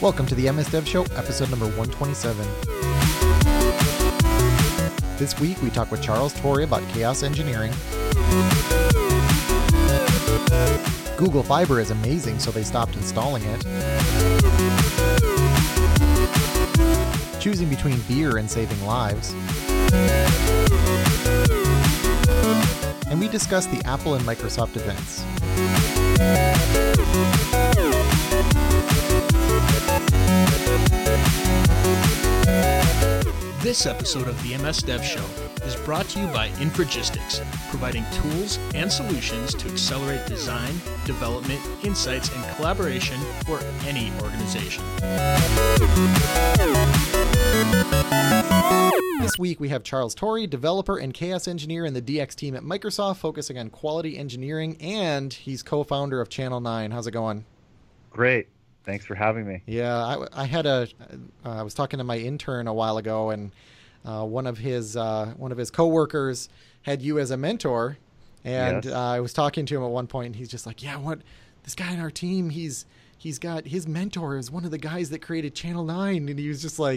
Welcome to the MS Dev Show, episode number 127. This week we talk with Charles Torrey about chaos engineering. Google Fiber is amazing, so they stopped installing it. Choosing between beer and saving lives. And we discuss the Apple and Microsoft events. This episode of the MS Dev Show is brought to you by Infragistics, providing tools and solutions to accelerate design, development, insights, and collaboration for any organization. This week we have Charles Torrey, developer and chaos engineer in the DX team at Microsoft, focusing on quality engineering, and he's co-founder of Channel 9. How's it going? Great. Thanks for having me. Yeah, I was talking to my intern a while ago, and one of his coworkers had you as a mentor, and Yes. I was talking to him at one point, and he's just like, "Yeah, this guy in our team, he's got his mentor is one of the guys that created Channel 9," and he was just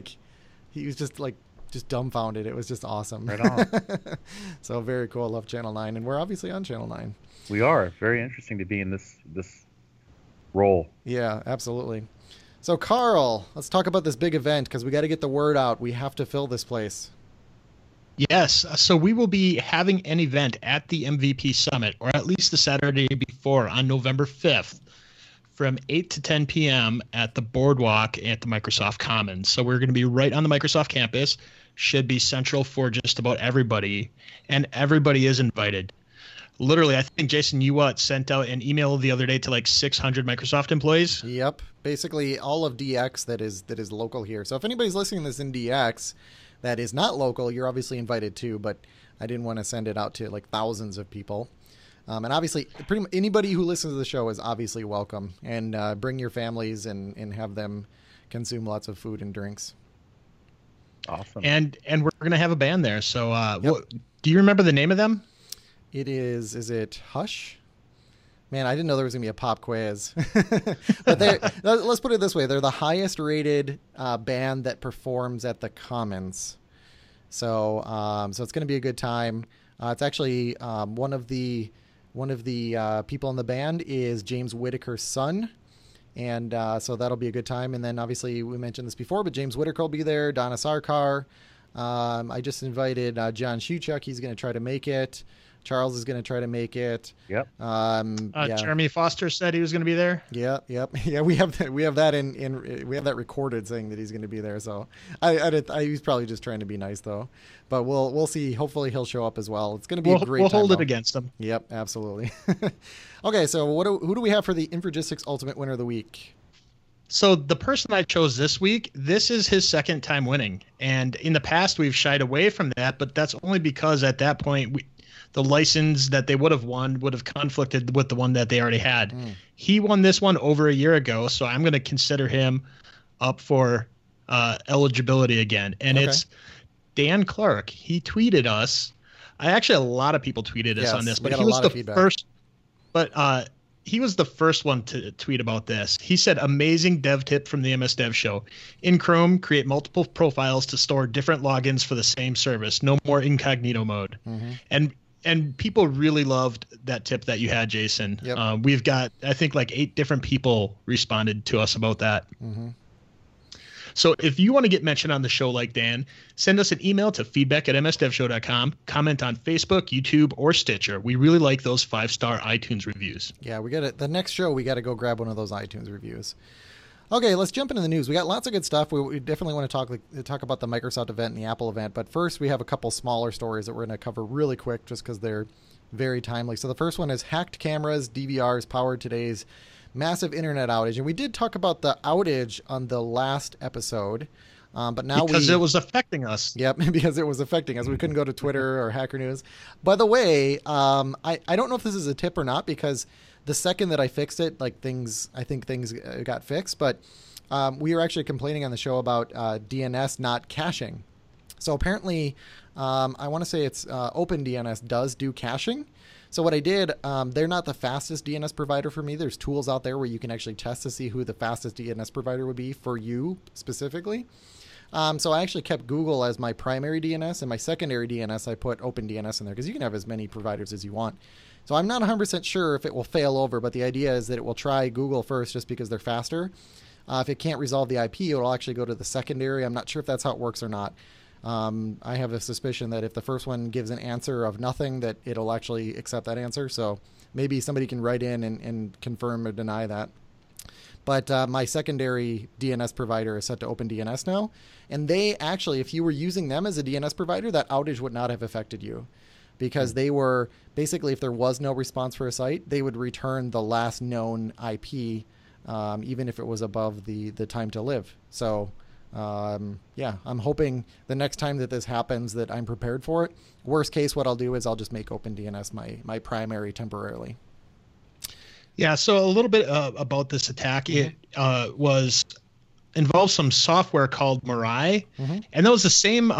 dumbfounded. It was just awesome. Right on. So very cool. I love Channel 9, and we're obviously on Channel 9. We are. Very interesting to be in this role. Yeah, absolutely. So, Carl, let's talk about this big event because we got to get the word out. We have to fill this place. Yes, so we will be having an event at the MVP Summit, or at least the Saturday before, on November 5th from 8 to 10 p.m. at the Boardwalk at the Microsoft Commons. So we're going to be right on the Microsoft campus. Should be central for just about everybody, and everybody is invited. Literally, I think, Jason, you sent out an email the other day to like 600 Microsoft employees? Yep. Basically, all of DX that is local here. So if anybody's listening to this in DX that is not local, you're obviously invited too, but I didn't want to send it out to like thousands of people. And obviously, pretty much anybody who listens to the show is obviously welcome. And bring your families and have them consume lots of food and drinks. Awesome. And we're going to have a band there. So Yep. Do you remember the name of them? Is it Hush? Man, I didn't know there was going to be a pop quiz. But let's put it this way. They're the highest rated band that performs at the Commons. So it's going to be a good time. It's actually one of the people in the band is James Whitaker's son. And so that'll be a good time. And then obviously we mentioned this before, but James Whitaker will be there. Donna Sarkar. I just invited John Shuchuk. He's going to try to make it. Charles is going to try to make it. Yep. Yeah. Jeremy Foster said he was going to be there. Yeah. Yep. Yeah. We have that. We have that recorded saying that he's going to be there. So I he's probably just trying to be nice though. But we'll see. Hopefully he'll show up as well. It's going to be a great. We'll time hold it though. against him. Yep. Absolutely. Okay. So who do we have for the Infragistics Ultimate Winner of the Week? So the person I chose this week, this is his second time winning. And in the past, we've shied away from that, but that's only because at that point, the license that they would have won would have conflicted with the one that they already had. He won this one over a year ago, so I'm going to consider him up for eligibility again. And It's Dan Clark. He tweeted us. A lot of people tweeted us on this, but he was the first. But he was the first one to tweet about this. He said, "Amazing dev tip from the MS Dev Show. In Chrome, create multiple profiles to store different logins for the same service. No more incognito mode." And people really loved that tip that you had, Jason. Yep. We've got, I think, like 8 different people responded to us about that. So if you want to get mentioned on the show like Dan, send us an email to feedback@msdevshow.com, comment on Facebook, YouTube, or Stitcher. We really like those 5-star iTunes reviews. Yeah, we got it. The next show, we got to go grab one of those iTunes reviews. Okay, let's jump into the news. We got lots of good stuff. We definitely want to talk about the Microsoft event and the Apple event. But first, we have a couple smaller stories that we're going to cover really quick just because they're very timely. So the first one is hacked cameras, DVRs powered today's massive internet outage. And we did talk about the outage on the last episode. But now because it was affecting us. Yep, because it was affecting us. We couldn't go to Twitter or Hacker News. By the way, I don't know if this is a tip or not because the second that I fixed it, I think things got fixed. But we were actually complaining on the show about DNS not caching. So apparently, I want to say it's OpenDNS does do caching. So what I did, they're not the fastest DNS provider for me. There's tools out there where you can actually test to see who the fastest DNS provider would be for you specifically. So I actually kept Google as my primary DNS, and my secondary DNS, I put OpenDNS in there because you can have as many providers as you want. So I'm not 100% sure if it will fail over, but the idea is that it will try Google first just because they're faster. If it can't resolve the IP, it will actually go to the secondary. I'm not sure if that's how it works or not. I have a suspicion that if the first one gives an answer of nothing, that it'll actually accept that answer. So maybe somebody can write in and confirm or deny that. But my secondary DNS provider is set to OpenDNS now. And they actually, if you were using them as a DNS provider, that outage would not have affected you. Because they were, basically, if there was no response for a site, they would return the last known IP, even if it was above the time to live. So... yeah, I'm hoping the next time that this happens that I'm prepared for it. Worst case, what I'll do is I'll just make OpenDNS my primary temporarily. Yeah, so a little bit about this attack. It involves some software called Mirai, and that was the same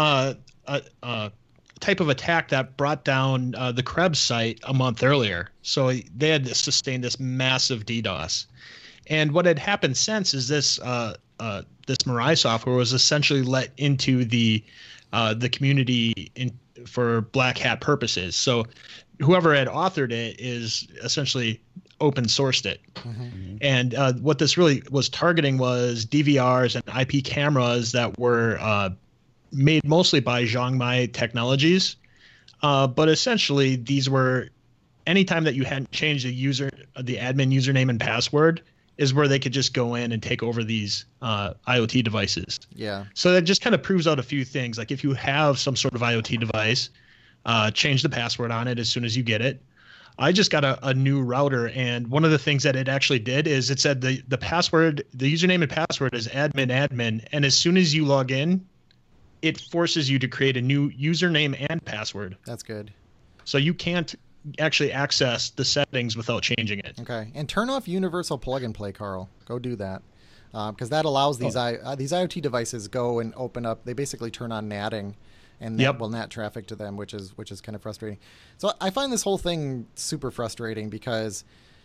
type of attack that brought down the Krebs site a month earlier. So they had sustained this massive DDoS. And what had happened since is this Mirai software was essentially let into the community for black hat purposes. So whoever had authored it is essentially open sourced it. And what this really was targeting was DVRs and IP cameras that were made mostly by Zhongmai Technologies. But essentially these were, anytime that you hadn't changed the admin username and password, is where they could just go in and take over these IoT devices. Yeah. So that just kind of proves out a few things. Like if you have some sort of IoT device, change the password on it as soon as you get it. I just got a new router, and one of the things that it actually did is it said the password, the username and password is admin, and as soon as you log in, it forces you to create a new username and password. That's good. So you can't actually access the settings without changing it. Okay, and turn off universal plug and play, Carl. Go do that, because that allows these IoT devices go and open up. They basically turn on natting, and that will NAT traffic to them, which is kind of frustrating. So I find this whole thing super frustrating because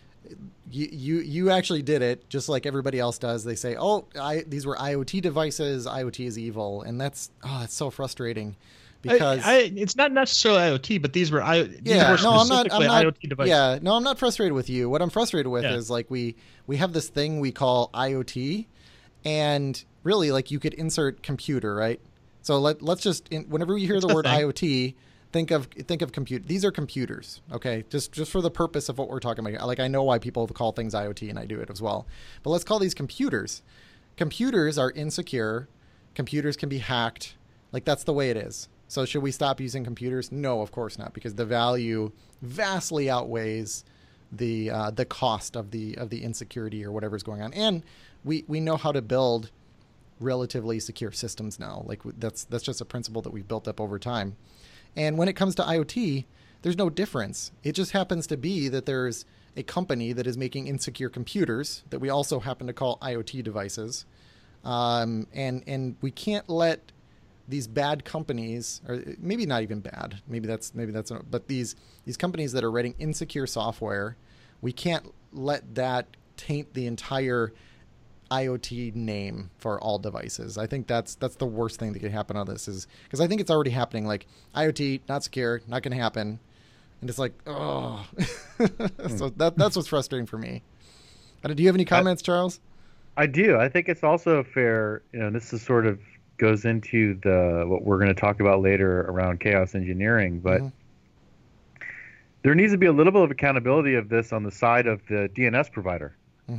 you actually did it just like everybody else does. They say, these were IoT devices. IoT is evil, and that's so frustrating. Because it's not necessarily IoT, but these were I'm not IoT devices. Yeah, no, I'm not frustrated with you. What I'm frustrated with is like we have this thing we call IoT, and really like you could insert computer, right? So let's just whenever you hear the word IoT, think of compute. These are computers, okay? Just for the purpose of what we're talking about. Like I know why people call things IoT, and I do it as well. But let's call these computers. Computers are insecure. Computers can be hacked. Like that's the way it is. So should we stop using computers? No, of course not, because the value vastly outweighs the cost of the insecurity or whatever's going on. And we know how to build relatively secure systems now. Like that's just a principle that we've built up over time. And when it comes to IoT, there's no difference. It just happens to be that there's a company that is making insecure computers that we also happen to call IoT devices. And we can't let these bad companies, or maybe not even bad, but these companies that are writing insecure software, we can't let that taint the entire IoT name for all devices. I think that's the worst thing that could happen on this, is because I think it's already happening. Like IoT, not secure, not going to happen, and it's like, oh, so that's what's frustrating for me. Do you have any comments, Charles? I do. I think it's also fair. This is sort of goes into what we're going to talk about later around chaos engineering, but there needs to be a little bit of accountability of this on the side of the DNS provider.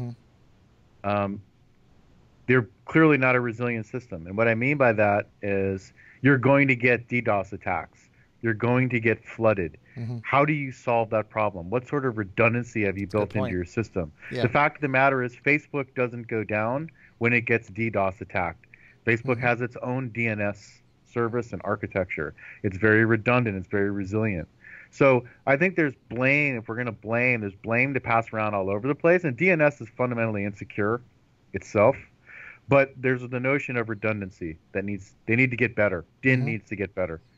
They're clearly not a resilient system, and what I mean by that is you're going to get DDoS attacks. You're going to get flooded. How do you solve that problem? What sort of redundancy have you built into your system? Yeah. The fact of the matter is Facebook doesn't go down when it gets DDoS attacked. Facebook has its own DNS service and architecture. It's very redundant. It's very resilient. So I think there's blame. If we're going to blame, there's blame to pass around all over the place. And DNS is fundamentally insecure itself. But there's the notion of redundancy that they need to get better. DIN needs to get better.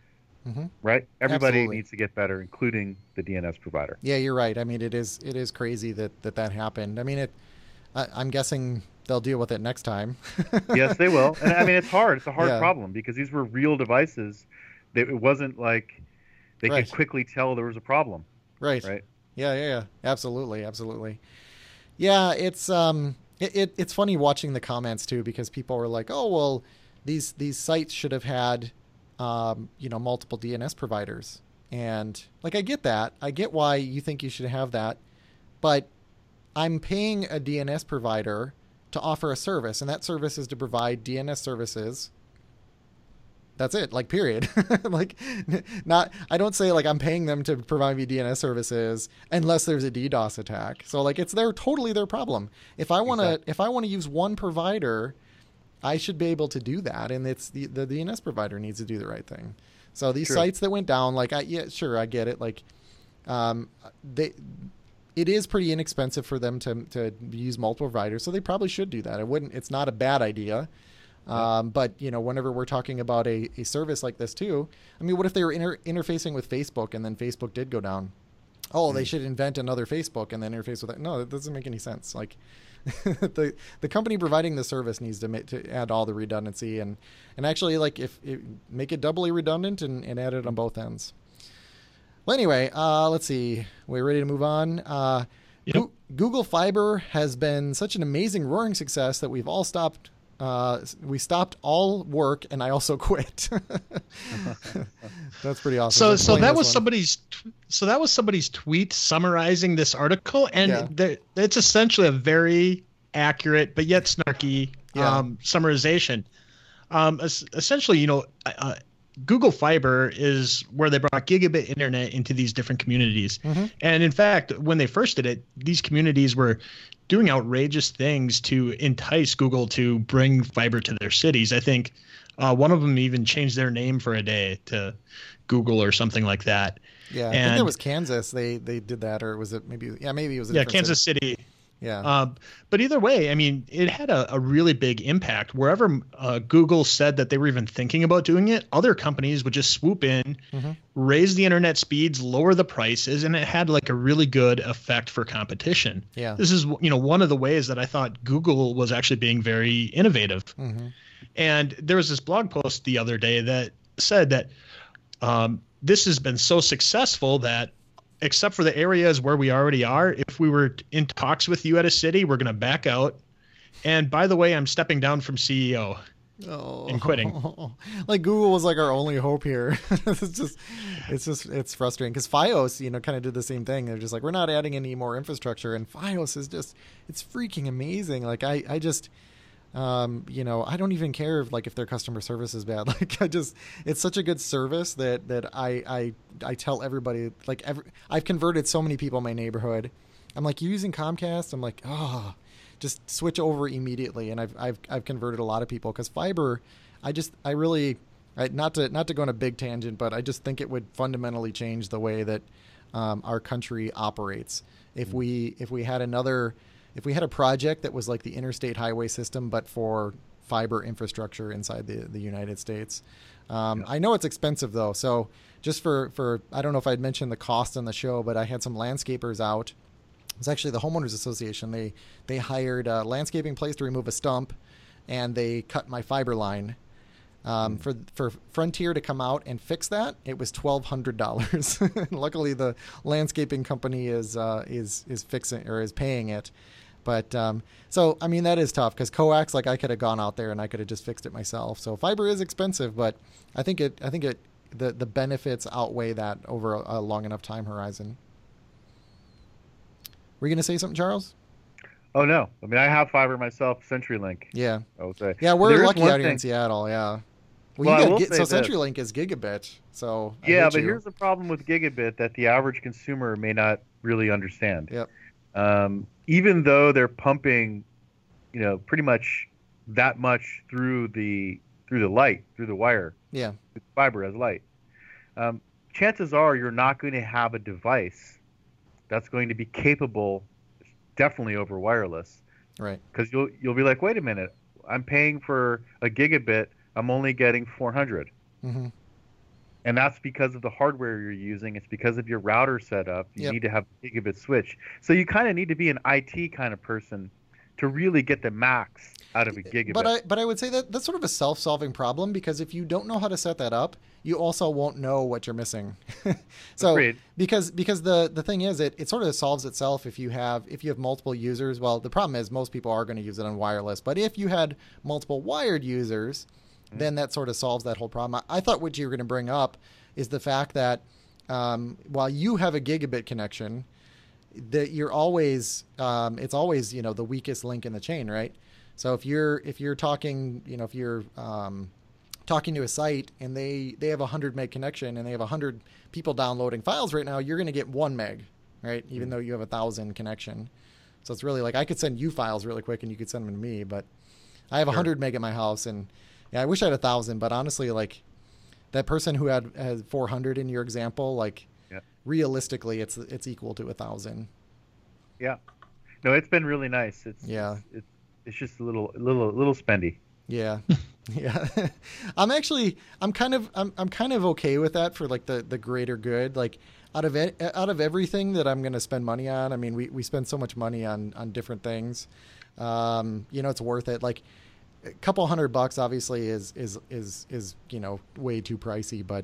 right? Everybody Absolutely. needs to get better, including the DNS provider. Yeah, you're right. I mean, it is crazy that happened. I mean, I'm guessing they'll deal with it next time. Yes, they will. And I mean, it's hard. It's a hard Yeah. problem because these were real devices. It wasn't like they could Right. quickly tell there was a problem, Right. right? Yeah. Absolutely. Absolutely. Yeah, it's funny watching the comments too, because people were like, "Oh, well, these sites should have had multiple DNS providers." And like, I get that. I get why you think you should have that, but I'm paying a DNS provider to offer a service, and that service is to provide DNS services. That's it, like, period. Like, not, I don't say like I'm paying them to provide me DNS services unless there's a DDoS attack. So like, it's totally their problem. If I want to Exactly. if I want to use one provider, I should be able to do that, and it's the DNS provider needs to do the right thing. So these True. sites that went down, like, yeah, sure, I get it. Like, um, they it is pretty inexpensive for them to use multiple providers, so they probably should do that. It's not a bad idea. But whenever we're talking about a service like this too, I mean, what if they were interfacing with Facebook and then Facebook did go down? Oh, they should invent another Facebook and then interface with it. No, that doesn't make any sense. Like, the company providing the service needs to add all the redundancy and actually, like, if make it doubly redundant and add it on both ends. Well, anyway, let's see. We're ready to move on. Yep. Google Fiber has been such an amazing roaring success that we've all stopped. We stopped all work, and I also quit. That's pretty awesome. So Explain that this was one. somebody's tweet summarizing this article, and Yeah. it's essentially a very accurate but yet snarky Yeah. summarization. Essentially, Google Fiber is where they brought gigabit internet into these different communities. Mhm. And in fact, when they first did it, these communities were doing outrageous things to entice Google to bring fiber to their cities. I think one of them even changed their name for a day to Google or something like that. Yeah, I think that was Kansas. They did that, or was it maybe? Yeah, maybe it was. Yeah, Kansas City. Yeah. But either way, I mean, it had a really big impact. Wherever Google said that they were even thinking about doing it, other companies would just swoop in, raise the internet speeds, lower the prices, and it had like a really good effect for competition. Yeah. This is, one of the ways that I thought Google was actually being very innovative. And there was this blog post the other day that said that this has been so successful that, except for the areas where we already are, if we were in talks with you at a city, we're going to back out. And by the way, I'm stepping down from CEO and quitting. Like, Google was like our only hope here. It's frustrating because FiOS, kind of did the same thing. They're just like, we're not adding any more infrastructure, and FiOS is it's freaking amazing. Like, I just. I don't even care if their customer service is bad. Like, it's such a good service that I tell everybody, like, I've converted so many people in my neighborhood. I'm like, you using Comcast? I'm like, just switch over immediately. And I've converted a lot of people because fiber, I really, not to go on a big tangent, but I just think it would fundamentally change the way that our country operates. If we had a project that was like the interstate highway system, but for fiber infrastructure inside the United States. I know it's expensive though. So just for, I don't know if I'd mentioned the cost on the show, but I had some landscapers out. It was actually the homeowners association. They hired a landscaping place to remove a stump, and they cut my fiber line. For Frontier to come out and fix that, it was $1,200. Luckily, the landscaping company is fixing or is paying it. But so I mean, that is tough because coax, like, I could have gone out there and I could have just fixed it myself. So fiber is expensive, but I think the benefits outweigh that over a long enough time horizon. Were you going to say something, Charles? Oh no, I mean, I have fiber myself, CenturyLink. Yeah. I would say. Yeah, we're There is lucky one out here in thing- Seattle. Yeah. Well, I will say so this. CenturyLink is gigabit. So I Yeah, hate but you. here's the problem with gigabit that the average consumer may not really understand. Yep. Even though they're pumping, pretty much that much through the light, through the wire, Yeah. the fiber as light, chances are you're not going to have a device that's going to be capable, definitely over wireless, Right. because you'll be like, wait a minute, I'm paying for a gigabit, I'm only getting 400. Mm-hmm. And that's because of the hardware you're using. It's because of your router setup. You Yep. need to have a gigabit switch. So you kind of need to be an IT kind of person to really get the max out of a gigabit. But I would say that that's sort of a self-solving problem, because if you don't know how to set that up, you also won't know what you're missing. So Agreed. because the thing is, it sort of solves itself if you have multiple users. Well, the problem is most people are going to use it on wireless, but if you had multiple wired users, then that sort of solves that whole problem. I thought what you were going to bring up is the fact that while you have a gigabit connection, that you're always it's always the weakest link in the chain, right? So if you're talking if you're talking to a site and they have a 100 meg connection and they have 100 people downloading files right now, you're going to get 1 meg, right? Even though you have 1,000 connection. So it's really like I could send you files really quick and you could send them to me, but I have 100 meg at my house, and yeah, I wish I had 1,000, but honestly, like that person who had 400 in your example, like realistically, it's equal to 1,000. Yeah. No, it's been really nice. It's just a little spendy. Yeah. Yeah. I'm kind of okay with that for like the greater good. Like out of everything that I'm going to spend money on, I mean, we spend so much money on different things. It's worth it. Like a couple $100 obviously is way too pricey, but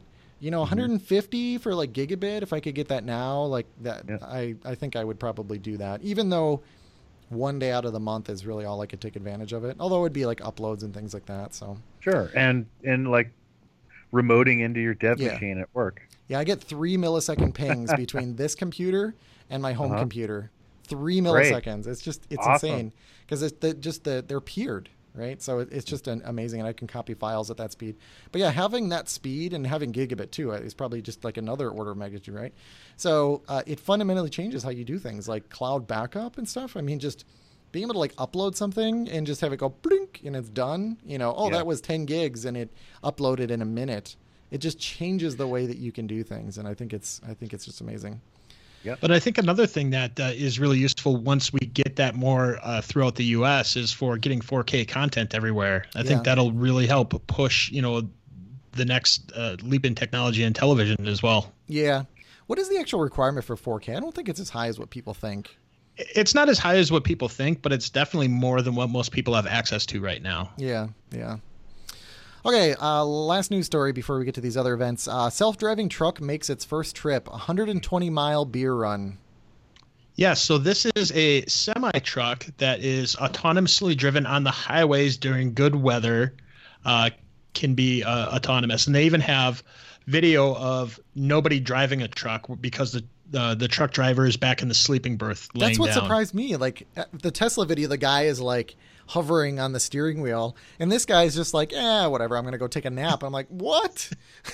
150 for like gigabit, if I could get that now, like that, I think I would probably do that, even though one day out of the month is really all I could take advantage of it. Although it would be like uploads and things like that. So sure. And like remoting into your dev machine at work. Yeah. I get 3 millisecond pings between this computer and my home computer. 3 milliseconds. Great. It's awesome. Insane because they're peered. Right. So it's just amazing. And I can copy files at that speed. But yeah, having that speed and having gigabit too is probably just like another order of magnitude. Right. So it fundamentally changes how you do things like cloud backup and stuff. I mean, just being able to like upload something and just have it go blink and it's done. That was 10 gigs and it uploaded in a minute. It just changes the way that you can do things. And I think it's just amazing. Yep. But I think another thing that is really useful once we get that more throughout the U.S. is for getting 4K content everywhere. I think that'll really help push, the next leap in technology and television as well. Yeah. What is the actual requirement for 4K? I don't think it's as high as what people think. It's not as high as what people think, but it's definitely more than what most people have access to right now. Yeah. Yeah. Okay, last news story before we get to these other events. Self-driving truck makes its first trip, 120-mile beer run. Yes, so this is a semi-truck that is autonomously driven on the highways during good weather, can be autonomous. And they even have video of nobody driving a truck because the truck driver is back in the sleeping berth laying That's what down. Surprised me. Like the Tesla video, the guy is like hovering on the steering wheel, and this guy's just like, whatever, I'm gonna go take a nap. I'm like, what?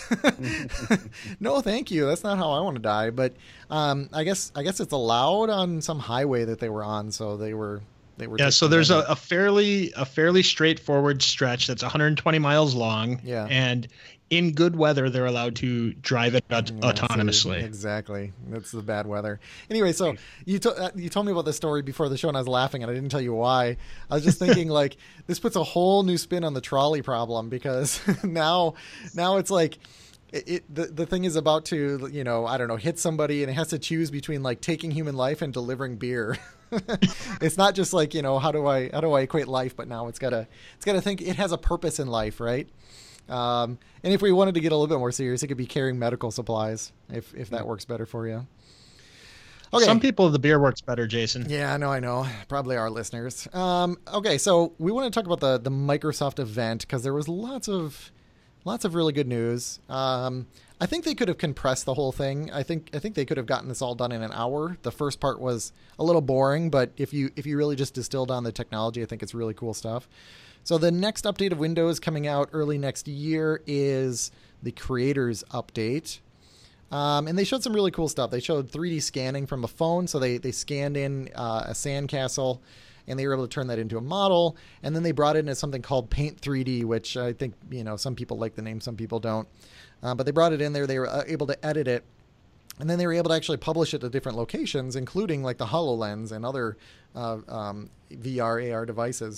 No, thank you, that's not how I want to die. But I guess it's allowed on some highway that they were on, so they were so there's a fairly straightforward stretch that's 120 miles long, and in good weather they're allowed to drive it autonomously. Exactly, that's the bad weather. Anyway, so you told me about this story before the show, and I was laughing, and I didn't tell you why. I was just thinking like this puts a whole new spin on the trolley problem, because now it's like the thing is about to I don't know, hit somebody, and it has to choose between like taking human life and delivering beer. It's not just like how do I equate life, but now it's gotta think it has a purpose in life, right? And if we wanted to get a little bit more serious, it could be carrying medical supplies, if that works better for you. Okay. Some people, the beer works better, Jason. Yeah, I know. Probably our listeners. Okay, so we want to talk about the Microsoft event, because there was lots of really good news. I think they could have compressed the whole thing. I think they could have gotten this all done in an hour. The first part was a little boring, but if you really just distill down the technology, I think it's really cool stuff. So the next update of Windows coming out early next year is the Creators Update. And they showed some really cool stuff. They showed 3D scanning from a phone. So they scanned in a sandcastle, and they were able to turn that into a model. And then they brought it into something called Paint 3D, which I think, some people like the name, some people don't. But they brought it in there. They were able to edit it. And then they were able to actually publish it to different locations, including like the HoloLens and other VR, AR devices.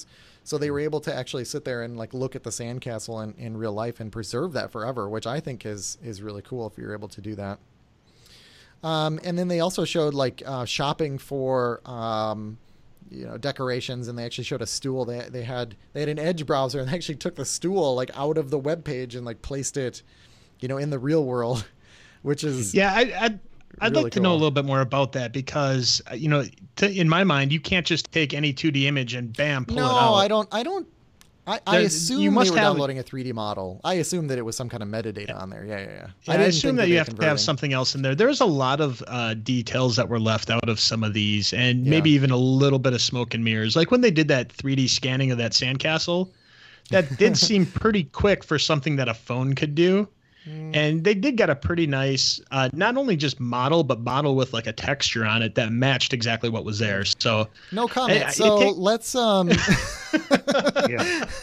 So they were able to actually sit there and like look at the sandcastle in real life and preserve that forever, which I think is really cool if you're able to do that. And then they also showed like shopping for decorations, and they actually showed a stool. They had an Edge browser, and they actually took the stool like out of the web page and like placed it, in the real world, which is I'd really like to know a cool. little bit more about that because in my mind you can't just take any 2D image and bam pull it out. No, I don't. I assume you must they were have- downloading a 3D model. I assume that it was some kind of metadata on there. Yeah. I didn't assume think that you they have to have converting. something else in there. There's a lot of details that were left out of some of these, and Yeah. maybe even a little bit of smoke and mirrors. Like when they did that 3D scanning of that sandcastle, that did seem pretty quick for something that a phone could do. And they did get a pretty nice, not only just model, but model with like a texture on it that matched exactly what was there. So No comment. It So take- let's Yeah.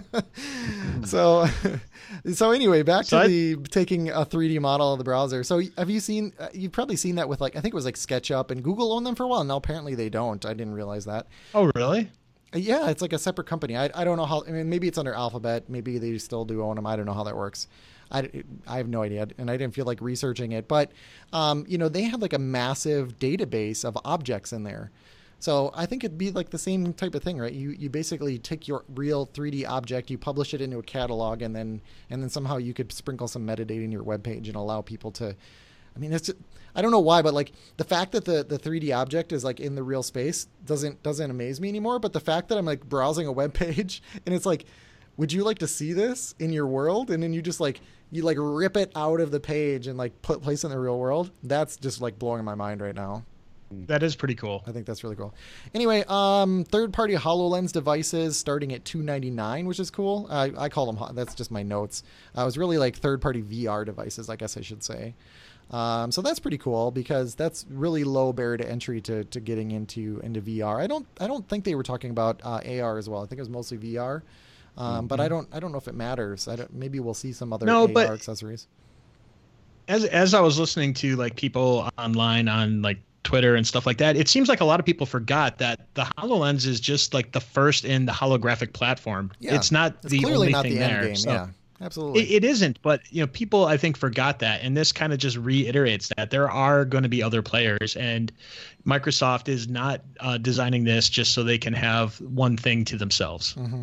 so anyway, back So to the taking a 3D model of the browser. So have you seen? You've probably seen that with like I think it was like SketchUp, and Google owned them for a while. Now apparently they don't. I didn't realize that. oh really? Yeah, it's like a separate company. I don't know how. I mean, maybe it's under Alphabet. Maybe they still do own them. I don't know how that works. I have no idea, and I didn't feel like researching it. But they have like a massive database of objects in there. So I think it'd be like the same type of thing, right? You basically take your real 3D object, you publish it into a catalog, and then somehow you could sprinkle some metadata in your web page and allow people to. I mean, it's I don't know why, but like the fact that the 3D object is like in the real space doesn't amaze me anymore. But the fact that I'm like browsing a web page and it's like, would you like to see this in your world? And then you just like rip it out of the page and like place it in the real world. That's just like blowing my mind right now. That is pretty cool. I think that's really cool. Anyway, third-party HoloLens devices starting at $299, which is cool. I call them. That's just my notes. It was really like third-party VR devices, I guess I should say. So that's pretty cool because that's really low barrier to entry to getting into VR. I don't think they were talking about AR as well. I think it was mostly VR. But I don't know if it matters. Maybe we'll see some other AR accessories. As I was listening to like people online on like Twitter and stuff like that, it seems like a lot of people forgot that the HoloLens is just like the first in the holographic platform. Yeah, It's not the clearly only not thing the there. end game. So Yeah, absolutely. it isn't, but people I think forgot that, and this kind of just reiterates that there are going to be other players, and Microsoft is not designing this just so they can have one thing to themselves. Mm-hmm.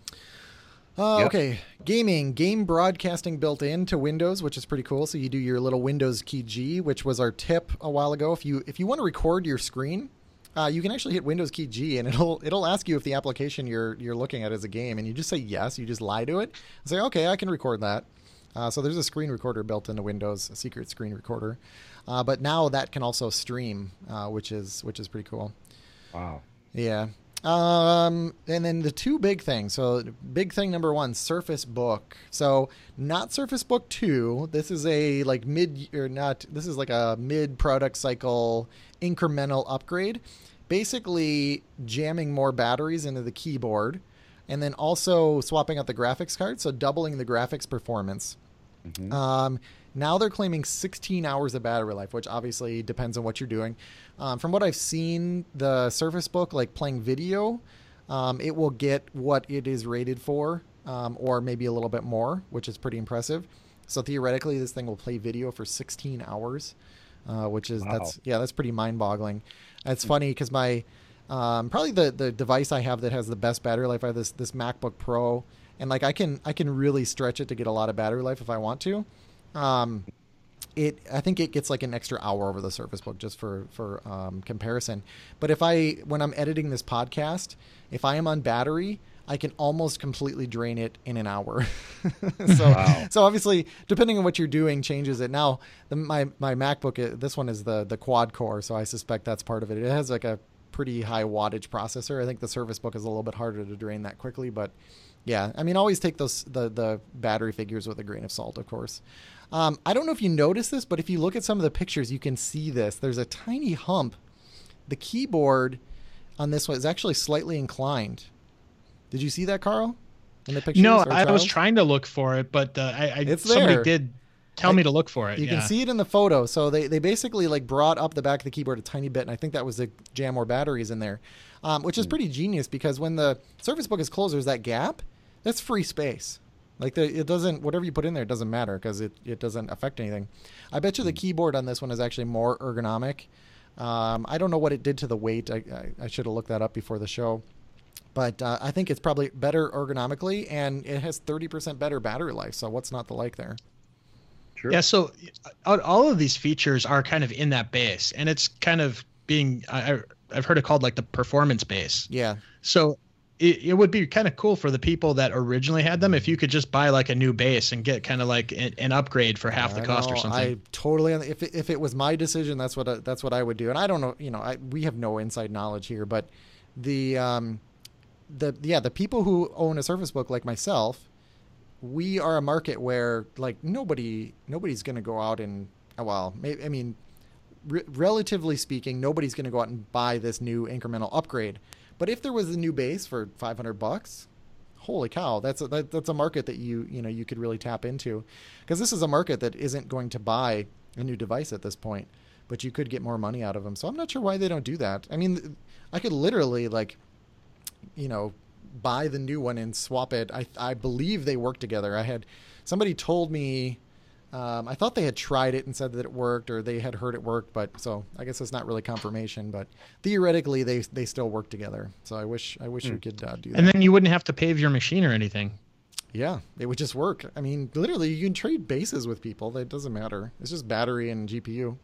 Yep. Okay, game broadcasting built into Windows, which is pretty cool. So you do your little Windows key G, which was our tip a while ago. If you want to record your screen, you can actually hit Windows key G, and it'll ask you if the application you're looking at is a game, and you just say yes. You just lie to it and say, okay, I can record that. So there's a screen recorder built into Windows, a secret screen recorder. But now that can also stream, which is pretty cool. Wow. Yeah. And then the two big things. So big thing number one, Surface Book. So not Surface Book 2. This is a like this is like a mid product cycle incremental upgrade. Basically jamming more batteries into the keyboard and then also swapping out the graphics card. So doubling the graphics performance. Mm-hmm. Now they're claiming 16 hours of battery life, which obviously depends on what you're doing. From what I've seen, the Surface Book, like playing video, it will get what it is rated for, or maybe a little bit more, which is pretty impressive. So theoretically, this thing will play video for 16 hours, which is Wow. that's pretty mind-boggling. It's funny because my probably the device I have that has the best battery life, I have this MacBook Pro, and like I can really stretch it to get a lot of battery life if I want to. I think it gets like an extra hour over the Surface Book just for comparison. But when I'm editing this podcast, if I am on battery, I can almost completely drain it in an hour. So obviously, depending on what you're doing, changes it. Now, my MacBook, this one is the quad core, so I suspect that's part of it. It has like a pretty high wattage processor. I think the Surface Book is a little bit harder to drain that quickly, but yeah, I mean, always take the battery figures with a grain of salt, of course. I don't know if you noticed this, but if you look at some of the pictures, you can see this. There's a tiny hump. The keyboard on this one is actually slightly inclined. Did you see that, Carl? In the pictures? No, or I was Giles? trying to look for it, but It's somebody there. did tell me to look for it. You can see it in the photo. So they basically like brought up the back of the keyboard a tiny bit, and I think that was to jam more batteries in there, which is pretty genius because when the Surface Book is closed, there's that gap. That's free space. Like it doesn't, whatever you put in there, it doesn't matter because it doesn't affect anything. I bet you the keyboard on this one is actually more ergonomic. I don't know what it did to the weight. I should have looked that up before the show. But I think it's probably better ergonomically, and it has 30% better battery life. So what's not to like there? Sure. Yeah, so all of these features are kind of in that base, and it's kind of being I've heard it called like the performance base. Yeah. So it would be kind of cool for the people that originally had them if you could just buy like a new base and get kind of like an upgrade for half the cost or something. I totally, if it was my decision, that's what I would do. And I don't know, we have no inside knowledge here, but the people who own a Surface Book like myself, we are a market where like nobody's going to go out and, well, maybe, I mean, relatively speaking, nobody's going to go out and buy this new incremental upgrade. But if there was a new base for $500, holy cow, that's a market that you could really tap into, because this is a market that isn't going to buy a new device at this point, but you could get more money out of them. So I'm not sure why they don't do that. I mean, I could literally buy the new one and swap it. I believe they work together. I had somebody told me, I thought they had tried it and said that it worked, or they had heard it worked, but so I guess it's not really confirmation, but theoretically they still work together. So I wish we could do that. And then you wouldn't have to pave your machine or anything. Yeah, it would just work. I mean, literally you can trade bases with people. That doesn't matter. It's just battery and GPU.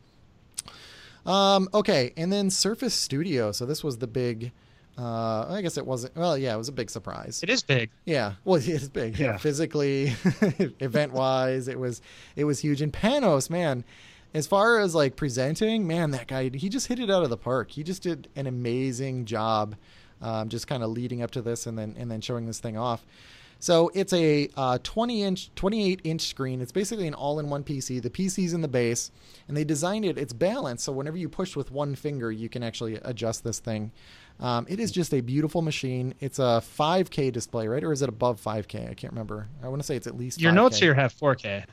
Okay. And then Surface Studio. So this was the big, I guess it wasn't. Well, yeah, it was a big surprise. It is big. Yeah, well, it is big. Yeah, physically, event-wise, it was huge. And Panos, man, as far as like presenting, man, that guy, he just hit it out of the park. He just did an amazing job, just kind of leading up to this and then showing this thing off. So it's a 28-inch screen. It's basically an all-in-one PC. The PC's in the base, and they designed it. It's balanced, so whenever you push with one finger, you can actually adjust this thing. It is just a beautiful machine. It's a 5K display, right? Or is it above 5K? I can't remember. I want to say it's at least 5K. Your notes here have 4K.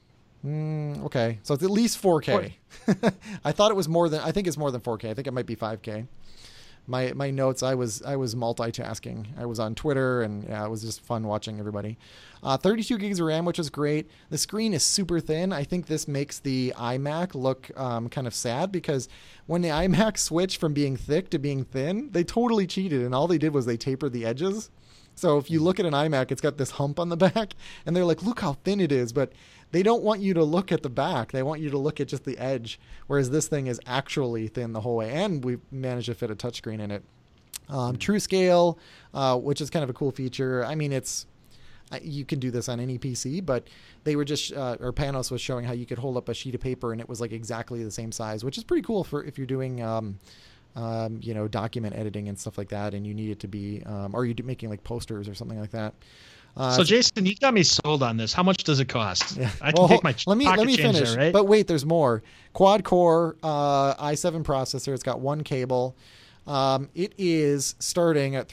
Okay, so it's at least 4K. I thought it was more than. I think it's more than 4K. I think it might be 5K. My notes, I was multitasking. I was on Twitter, and yeah, it was just fun watching everybody. 32 gigs of RAM, which is great. The screen is super thin. I think this makes the iMac look kind of sad, because when the iMac switched from being thick to being thin, they totally cheated, and all they did was they tapered the edges. So if you look at an iMac, it's got this hump on the back, and they're like, look how thin it is, but they don't want you to look at the back. They want you to look at just the edge, whereas this thing is actually thin the whole way, and we managed to fit a touchscreen in it. TrueScale, which is kind of a cool feature. I mean, you can do this on any PC, but they were just, or Panos was showing how you could hold up a sheet of paper and it was like exactly the same size, which is pretty cool for if you're doing, document editing and stuff like that, and you need it to be, or you're making like posters or something like that. So Jason, you got me sold on this. How much does it cost? Yeah. I can take my let me finish. there, right? But wait, there's more. Quad core i7 processor. It's got one cable. It is starting at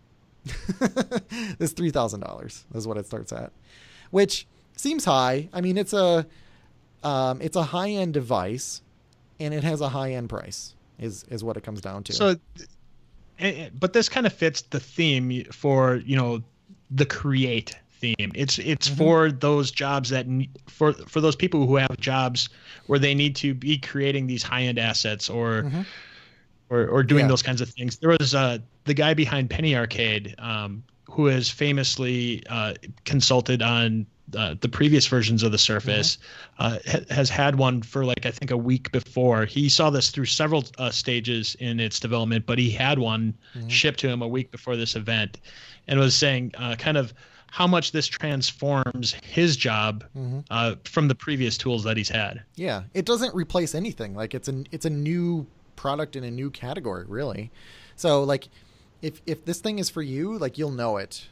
$3,000. It's $3,000 is what it starts at, which seems high. I mean, it's a high end device, and it has a high end price. Is what it comes down to. So, but this kind of fits the theme for the create theme. It's for those jobs that for those people who have jobs where they need to be creating these high end assets or doing those kinds of things. There was the guy behind Penny Arcade who has famously consulted on the previous versions of the Surface, has had one for like I think a week before. He saw this through several stages in its development, but he had one shipped to him a week before this event, and was saying kind of how much this transforms his job from the previous tools that he's had. Yeah, it doesn't replace anything. Like it's a new product in a new category, really. So like if this thing is for you, like you'll know it.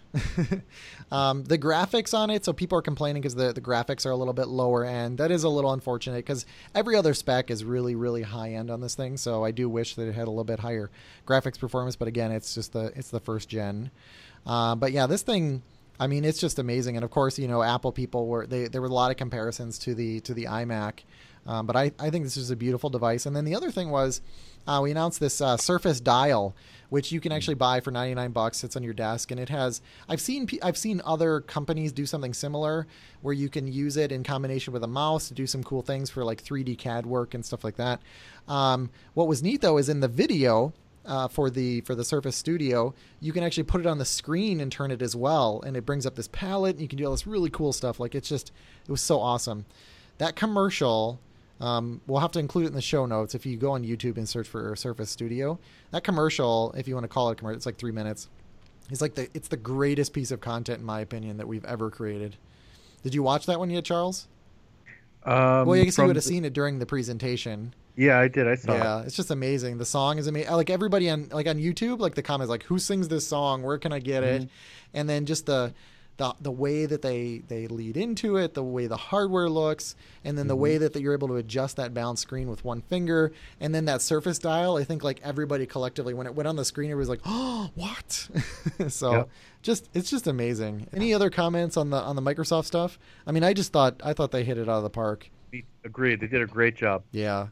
The graphics on it, so people are complaining because the graphics are a little bit lower end. That is a little unfortunate because every other spec is really, really high end on this thing. So I do wish that it had a little bit higher graphics performance, but again, it's the first gen. But yeah, this thing, I mean, it's just amazing. And of course, Apple people there were a lot of comparisons to the iMac. But I think this is a beautiful device. And then the other thing was we announced this Surface Dial, which you can actually buy for $99. Sits on your desk, and it has. I've seen other companies do something similar where you can use it in combination with a mouse to do some cool things for like 3D CAD work and stuff like that. What was neat though is in the video. For the Surface Studio, you can actually put it on the screen and turn it as well, and it brings up this palette, and you can do all this really cool stuff. Like it was so awesome. That commercial, we'll have to include it in the show notes if you go on YouTube and search for Surface Studio. That commercial, if you want to call it a commercial, it's like 3 minutes. It's the greatest piece of content in my opinion that we've ever created. Did you watch that one yet, Charles? Well, I guess you would have seen it during the presentation. Yeah, I did. I saw it. Yeah, it's just amazing. The song is amazing. Like everybody on YouTube, like the comments, like who sings this song? Where can I get it? And then just the way that they lead into it, the way the hardware looks, and then the way that you're able to adjust that balance screen with one finger, and then that Surface Dial. I think like everybody collectively, when it went on the screen, it was like, oh, what? So it's just amazing. Any other comments on the Microsoft stuff? I mean, I thought they hit it out of the park. Agreed. They did a great job. Yeah.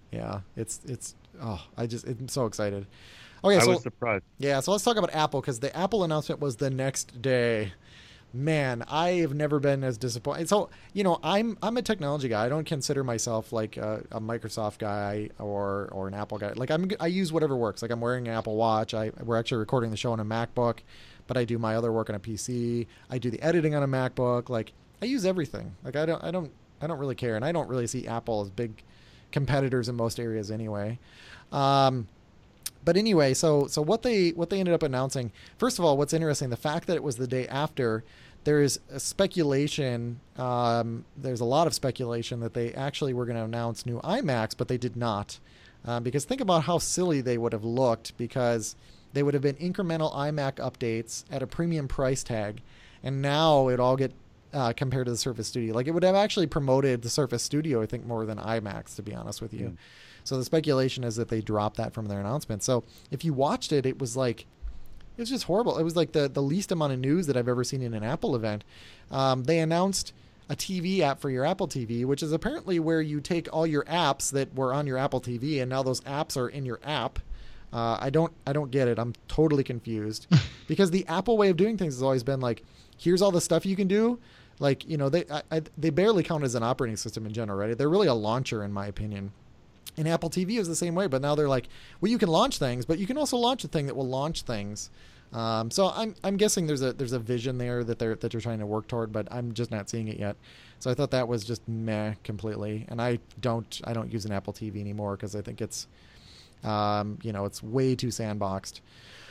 I'm so excited. Okay, so I was surprised. Yeah, so let's talk about Apple, because the Apple announcement was the next day. Man, I have never been as disappointed. So, I'm a technology guy. I don't consider myself like a Microsoft guy or an Apple guy. Like I use whatever works. Like I'm wearing an Apple Watch. We're actually recording the show on a MacBook, but I do my other work on a PC. I do the editing on a MacBook. Like I use everything. Like I don't really care, and I don't really see Apple as big competitors in most areas anyway. But anyway, so what they ended up announcing, first of all, what's interesting, the fact that it was the day after, there's a speculation, there's a lot of speculation that they actually were going to announce new iMacs, but they did not. Because think about how silly they would have looked, because they would have been incremental iMac updates at a premium price tag, and now it all get compared to the Surface Studio. Like it would have actually promoted the Surface Studio, I think, more than iMacs, to be honest with you. So the speculation is that they dropped that from their announcement. So if you watched it, it was just horrible. It was like the least amount of news that I've ever seen in an Apple event. They announced a TV app for your Apple TV, which is apparently where you take all your apps that were on your Apple TV, and now those apps are in your app. I don't get it. I'm totally confused because the Apple way of doing things has always been like, here's all the stuff you can do. Like, they barely count as an operating system in general, right? They're really a launcher, in my opinion. And Apple TV is the same way, but now they're like, well, you can launch things, but you can also launch a thing that will launch things. So I'm guessing there's a vision there that they're trying to work toward, but I'm just not seeing it yet. So I thought that was just meh completely. And I don't use an Apple TV anymore because I think it's it's way too sandboxed.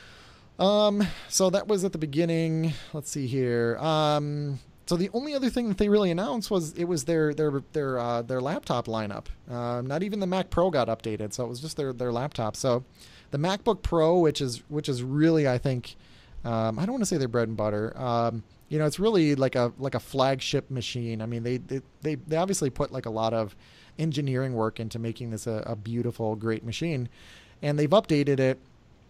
So that was at the beginning. Let's see here. So the only other thing that they really announced was their laptop lineup. Not even the Mac Pro got updated, so it was just their laptop. So the MacBook Pro, which is really, I think, I don't want to say their bread and butter. It's really like a flagship machine. I mean, they obviously put like a lot of engineering work into making this a beautiful, great machine, and they've updated it.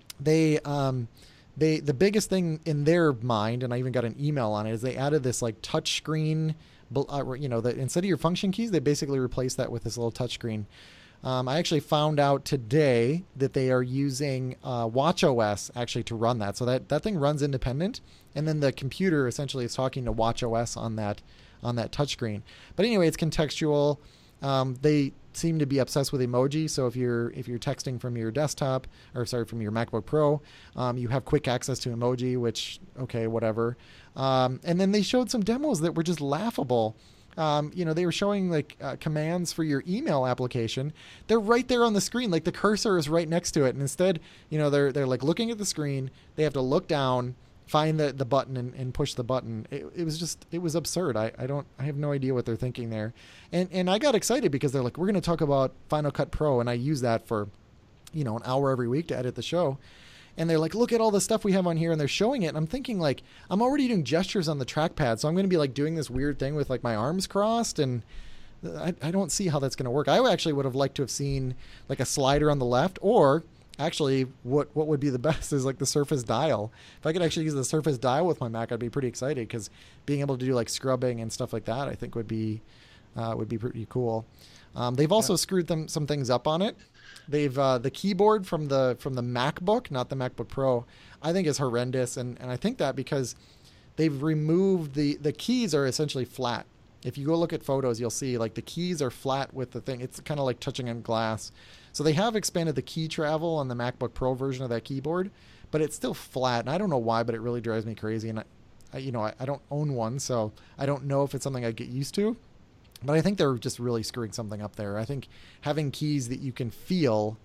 The biggest thing in their mind, and I even got an email on it, is they added this like touch screen, that instead of your function keys, they basically replaced that with this little touch screen. I actually found out today that they are using watchOS actually to run that. So that thing runs independent, and then the computer essentially is talking to watchOS on that touchscreen. But anyway, it's contextual. They seem to be obsessed with emoji. So if you're texting from your desktop, from your MacBook Pro, you have quick access to emoji, which, okay, whatever. And then they showed some demos that were just laughable. They were showing like commands for your email application. They're right there on the screen. Like the cursor is right next to it. And instead, they're like looking at the screen. They have to look down, find the button and push the button. It was absurd. I have no idea what they're thinking there. And I got excited because they're like, we're going to talk about Final Cut Pro. And I use that for, an hour every week to edit the show. And they're like, look at all the stuff we have on here. And they're showing it. And I'm thinking like, I'm already doing gestures on the trackpad. So I'm going to be like doing this weird thing with like my arms crossed. And I don't see how that's going to work. I actually would have liked to have seen like a slider on the left, or actually, what would be the best is like the Surface Dial. If I could actually use the Surface Dial with my Mac, I'd be pretty excited because being able to do like scrubbing and stuff like that, I think would be pretty cool. They've also screwed some things up on it. They've the keyboard from the MacBook, not the MacBook Pro, I think is horrendous, and I think that because they've removed the keys are essentially flat. If you go look at photos, you'll see like the keys are flat with the thing. It's kind of like touching on glass. So they have expanded the key travel on the MacBook Pro version of that keyboard, but it's still flat. And I don't know why, but it really drives me crazy. And I don't own one, so I don't know if it's something I'd get used to. But I think they're just really screwing something up there. I think having keys that you can feel,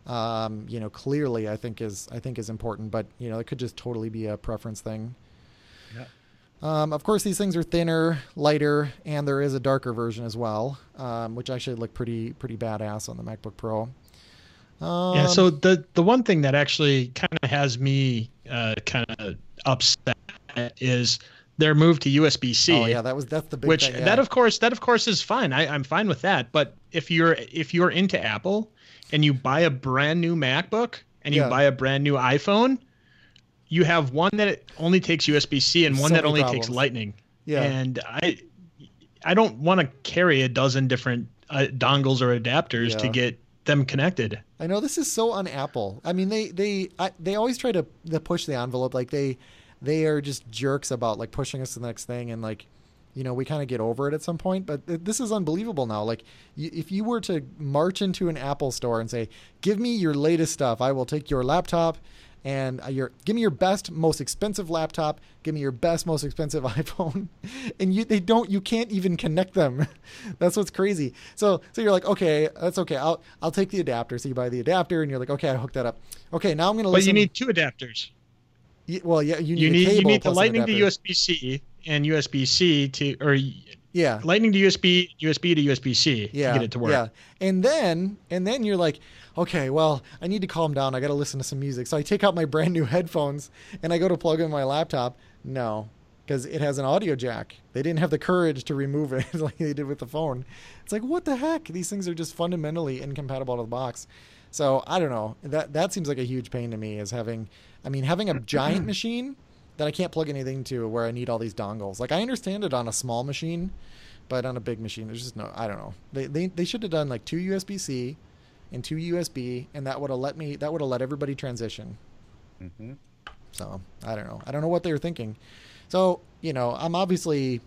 clearly, I think is important. But it could just totally be a preference thing. Yeah. Of course, these things are thinner, lighter, and there is a darker version as well, which actually look pretty badass on the MacBook Pro. Yeah. So the one thing that actually kind of has me kind of upset is their move to USB-C. Oh yeah, that's the big which thing. Yeah. That of course is fine. I'm fine with that. But if you're into Apple and you buy a brand new MacBook and you buy a brand new iPhone, you have one that only takes USB-C and one that only takes Lightning. Yeah. And I don't want to carry a dozen different dongles or adapters to get them connected. I know this is so un-Apple. I mean, they always try to push the envelope. Like they are just jerks about like pushing us to the next thing, and like, we kind of get over it at some point. But this is unbelievable now. Like, if you were to march into an Apple store and say, "Give me your latest stuff. I will take your laptop." And give me your best, most expensive laptop. Give me your best, most expensive iPhone, and you can't even connect them. That's what's crazy. So you're like, okay, that's okay. I'll take the adapter. So you buy the adapter, and you're like, okay, I hooked that up. Okay, now I'm gonna listen. But you need two adapters. Well, yeah, you need a cable the Lightning to USB-C and USB-C to Lightning to USB to USB-C to get it to work. Yeah, and then you're like, okay, well, I need to calm down. I got to listen to some music. So I take out my brand new headphones and I go to plug in my laptop. No, because it has an audio jack. They didn't have the courage to remove it like they did with the phone. It's like, what the heck? These things are just fundamentally incompatible to the box. So I don't know. That seems like a huge pain to me, is having a giant machine that I can't plug anything to where I need all these dongles. Like, I understand it on a small machine, but on a big machine, there's just no, I don't know. They should have done like 2 USB-C and 2 USB, and that would have let everybody transition. Mm-hmm. So I don't know. I don't know what they were thinking. So, I'm obviously,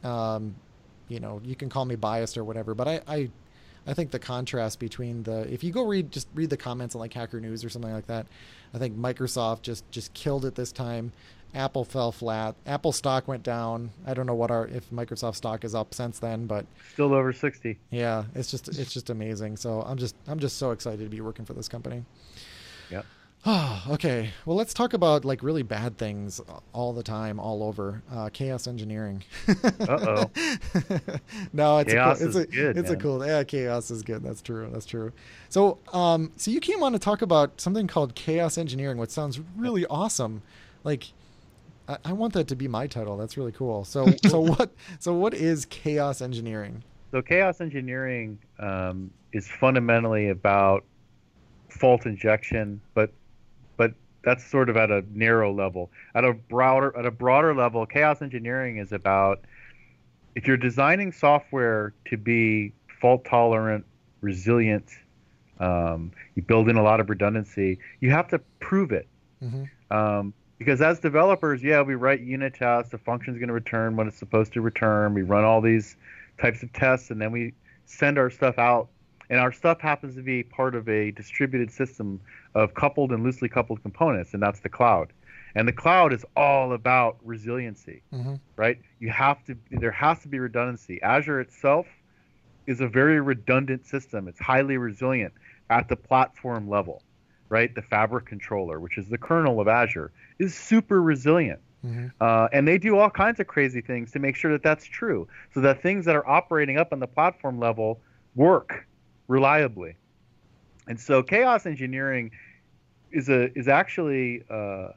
you can call me biased or whatever, but I think the contrast between if you go read the comments on like Hacker News or something like that, I think Microsoft just killed it this time. Apple fell flat. Apple stock went down. I don't know if Microsoft stock is up since then, but still over 60. Yeah, it's just amazing. So I'm just so excited to be working for this company. Yeah. Okay. Well, let's talk about like really bad things all the time, all over. Chaos engineering. Uh-oh. No, Chaos is good. It's a cool. Yeah, chaos is good. That's true. So, so you came on to talk about something called chaos engineering, which sounds really awesome. Like, I want that to be my title. That's really cool. So what is chaos engineering? So chaos engineering is fundamentally about fault injection, but that's sort of at a narrow level. At a broader level, chaos engineering is about, if you're designing software to be fault tolerant, resilient, you build in a lot of redundancy, you have to prove it. Mm-hmm. Because as developers, we write unit tests, the function's going to return what it's supposed to return, we run all these types of tests, and then we send our stuff out. And our stuff happens to be part of a distributed system of coupled and loosely coupled components, and that's the cloud. And the cloud is all about resiliency, right? There has to be redundancy. Azure itself is a very redundant system. It's highly resilient at the platform level, right? The Fabric controller, which is the kernel of Azure, is super resilient. And they do all kinds of crazy things to make sure that that's true, so that things that are operating up on the platform level work reliably. And so chaos engineering is actually a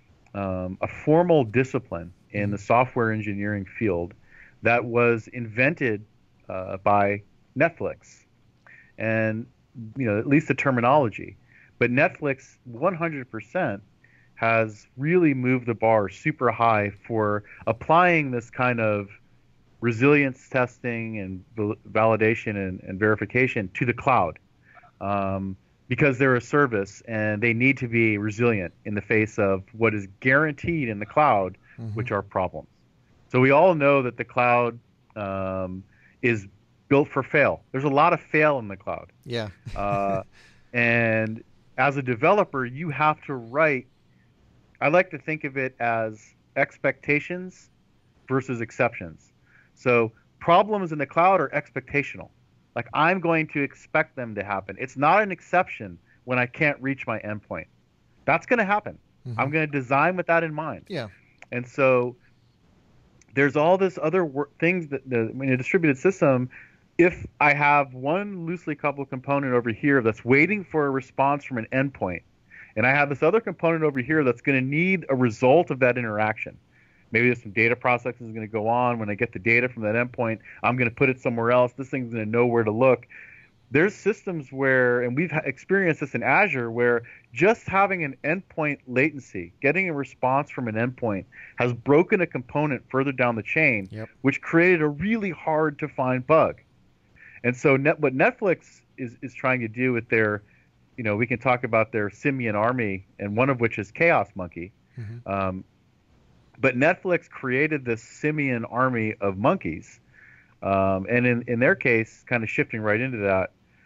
formal discipline in the software engineering field that was invented by Netflix, and at least the terminology. But Netflix 100% has really moved the bar super high for applying this kind of resilience testing and validation and verification to the cloud, because they're a service and they need to be resilient in the face of what is guaranteed in the cloud, which are problems. So we all know that the cloud is built for fail. There's a lot of fail in the cloud. Yeah. And as a developer, you have to write, I like to think of it as expectations versus exceptions. So problems in the cloud are expectational. Like, I'm going to expect them to happen. It's not an exception when I can't reach my endpoint. That's going to happen. I'm going to design with that in mind. Yeah. And so there's all this other things that in a distributed system, if I have one loosely coupled component over here that's waiting for a response from an endpoint, and I have this other component over here that's going to need a result of that interaction. Maybe there's some data processing is going to go on. When I get the data from that endpoint, I'm going to put it somewhere else. This thing's going to know where to look. There's systems where, and we've experienced this in Azure, where just having an endpoint latency, getting a response from an endpoint, has broken a component further down the chain, which created a really hard to find bug. And so what Netflix is trying to do with their, we can talk about their simian army, and one of which is Chaos Monkey. But Netflix created this simian army of monkeys. And in their case, kind of shifting right into that,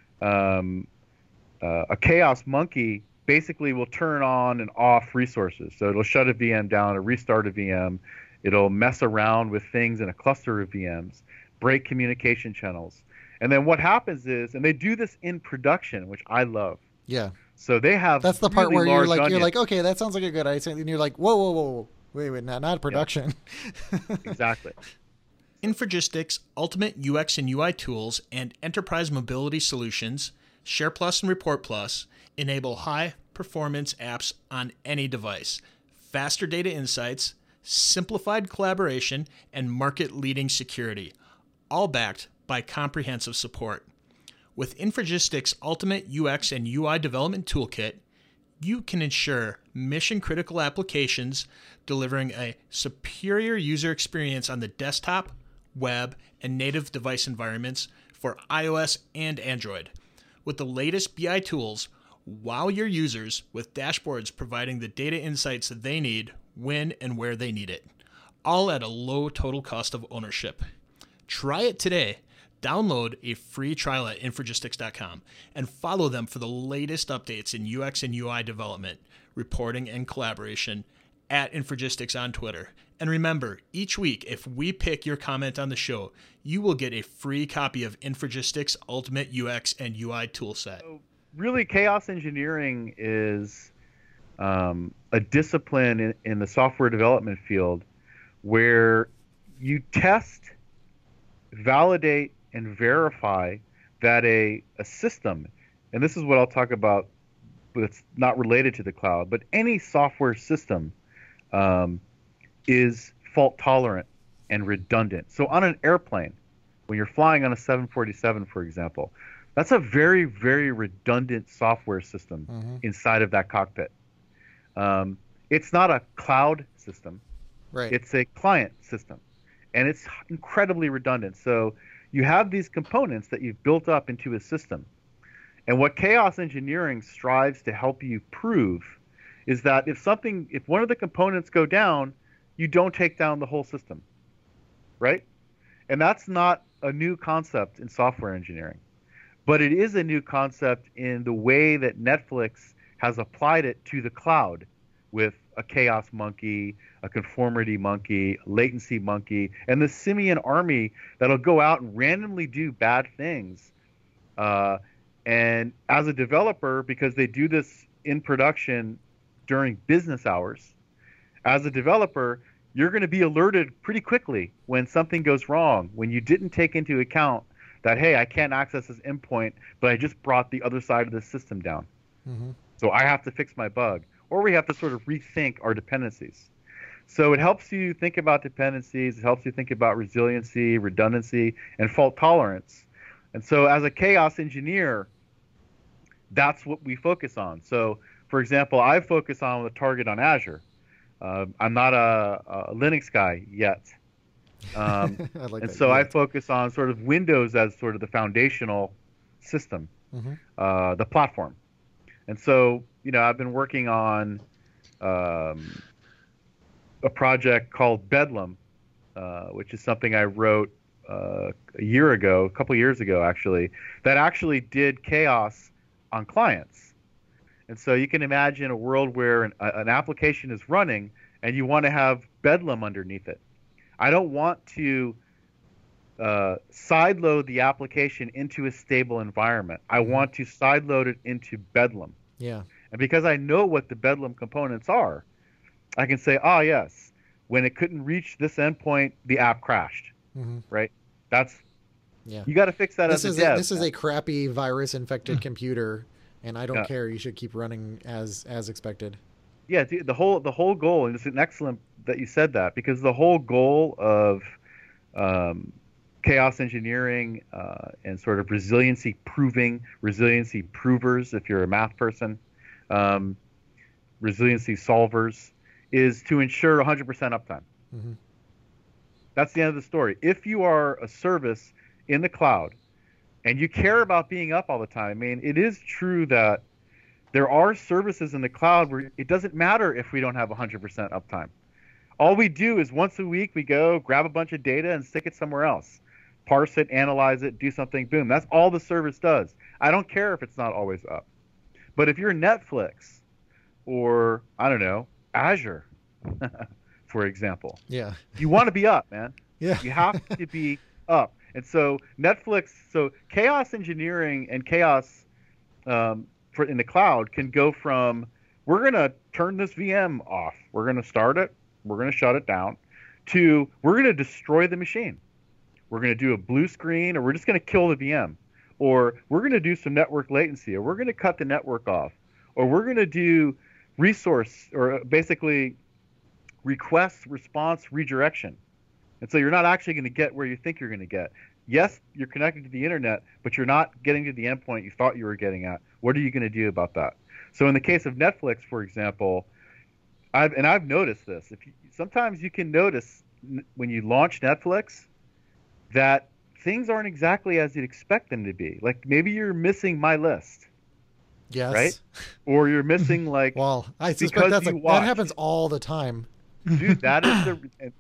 a Chaos Monkey basically will turn on and off resources. So it'll shut a VM down, or restart a VM. It'll mess around with things in a cluster of VMs, break communication channels. And then what happens is, and they do this in production, which I love. Yeah. So they have that's the part really where you're like, okay, that sounds like a good idea, and you're like, whoa, wait, not production. Exactly. Infragistics Ultimate UX and UI tools and enterprise mobility solutions, SharePlus and ReportPlus, enable high-performance apps on any device, faster data insights, simplified collaboration, and market-leading security, all backed by comprehensive support. With Infragistics Ultimate UX and UI Development Toolkit, you can ensure mission-critical applications delivering a superior user experience on the desktop, web, and native device environments for iOS and Android. With the latest BI tools, wow your users with dashboards providing the data insights that they need when and where they need it, all at a low total cost of ownership. Try it today. Download a free trial at Infragistics.com and follow them for the latest updates in UX and UI development, reporting, and collaboration at Infragistics on Twitter. And remember, each week, if we pick your comment on the show, you will get a free copy of Infragistics Ultimate UX and UI Toolset. So really, chaos engineering is a discipline in the software development field where you test, validate, and verify that a system, and this is what I'll talk about, but it's not related to the cloud, but any software system is fault tolerant and redundant. So on an airplane, when you're flying on a 747, for example, that's a very, very redundant software system inside of that cockpit. It's not a cloud system. Right. It's a client system, and it's incredibly redundant. So you have these components that you've built up into a system. And what chaos engineering strives to help you prove is that if one of the components go down, you don't take down the whole system, right? And that's not a new concept in software engineering, but it is a new concept in the way that Netflix has applied it to the cloud with a chaos monkey, a conformity monkey, a latency monkey, and the simian army that'll go out and randomly do bad things. And as a developer, because they do this in production during business hours, as a developer, you're going to be alerted pretty quickly when something goes wrong, when you didn't take into account that, hey, I can't access this endpoint, but I just brought the other side of the system down. So I have to fix my bug. Or we have to sort of rethink our dependencies. So it helps you think about dependencies. It helps you think about resiliency, redundancy, and fault tolerance. And so as a chaos engineer, that's what we focus on. So, for example, I focus on the target on Azure. I'm not a Linux guy yet. I like and that. so I focus on sort of Windows as sort of the foundational system, the platform. And so, I've been working on a project called Bedlam, which is something I wrote a couple years ago, actually, that actually did chaos on clients. And so you can imagine a world where an application is running and you want to have Bedlam underneath it. I don't want to sideload the application into a stable environment. I want to sideload it into Bedlam. Yeah. And because I know what the Bedlam components are, I can say, yes, when it couldn't reach this endpoint, the app crashed. Right? You got to fix that as a dev. This is a crappy virus-infected computer, and I don't care. You should keep running as expected. Yeah, the whole goal, and it's an excellent that you said that, because the whole goal of chaos engineering and sort of resiliency provers, if you're a math person, resiliency solvers, is to ensure 100% uptime. That's the end of the story. If you are a service in the cloud and you care about being up all the time, I mean, it is true that there are services in the cloud where it doesn't matter if we don't have 100% uptime. All we do is once a week we go grab a bunch of data and stick it somewhere else. Parse it, analyze it, do something, boom. That's all the service does. I don't care if it's not always up. But if you're Netflix or, I don't know, Azure, for example, you want to be up, man. Yeah. You have to be up. And so chaos engineering and chaos in the cloud can go from, we're going to turn this VM off, we're going to start it, we're going to shut it down, to we're going to destroy the machine. We're going to do a blue screen, or we're just going to kill the VM, or we're going to do some network latency, or we're going to cut the network off, or we're going to do resource, or basically request response redirection. And so you're not actually going to get where you think you're going to get. Yes, you're connected to the internet, but you're not getting to the endpoint you thought you were getting at. What are you going to do about that? So in the case of Netflix, for example, I've noticed this. Sometimes you can notice when you launch Netflix that things aren't exactly as you'd expect them to be. Like maybe you're missing My List. Yes. Right? Or you're missing like well, I suspect that happens all the time. Dude, that is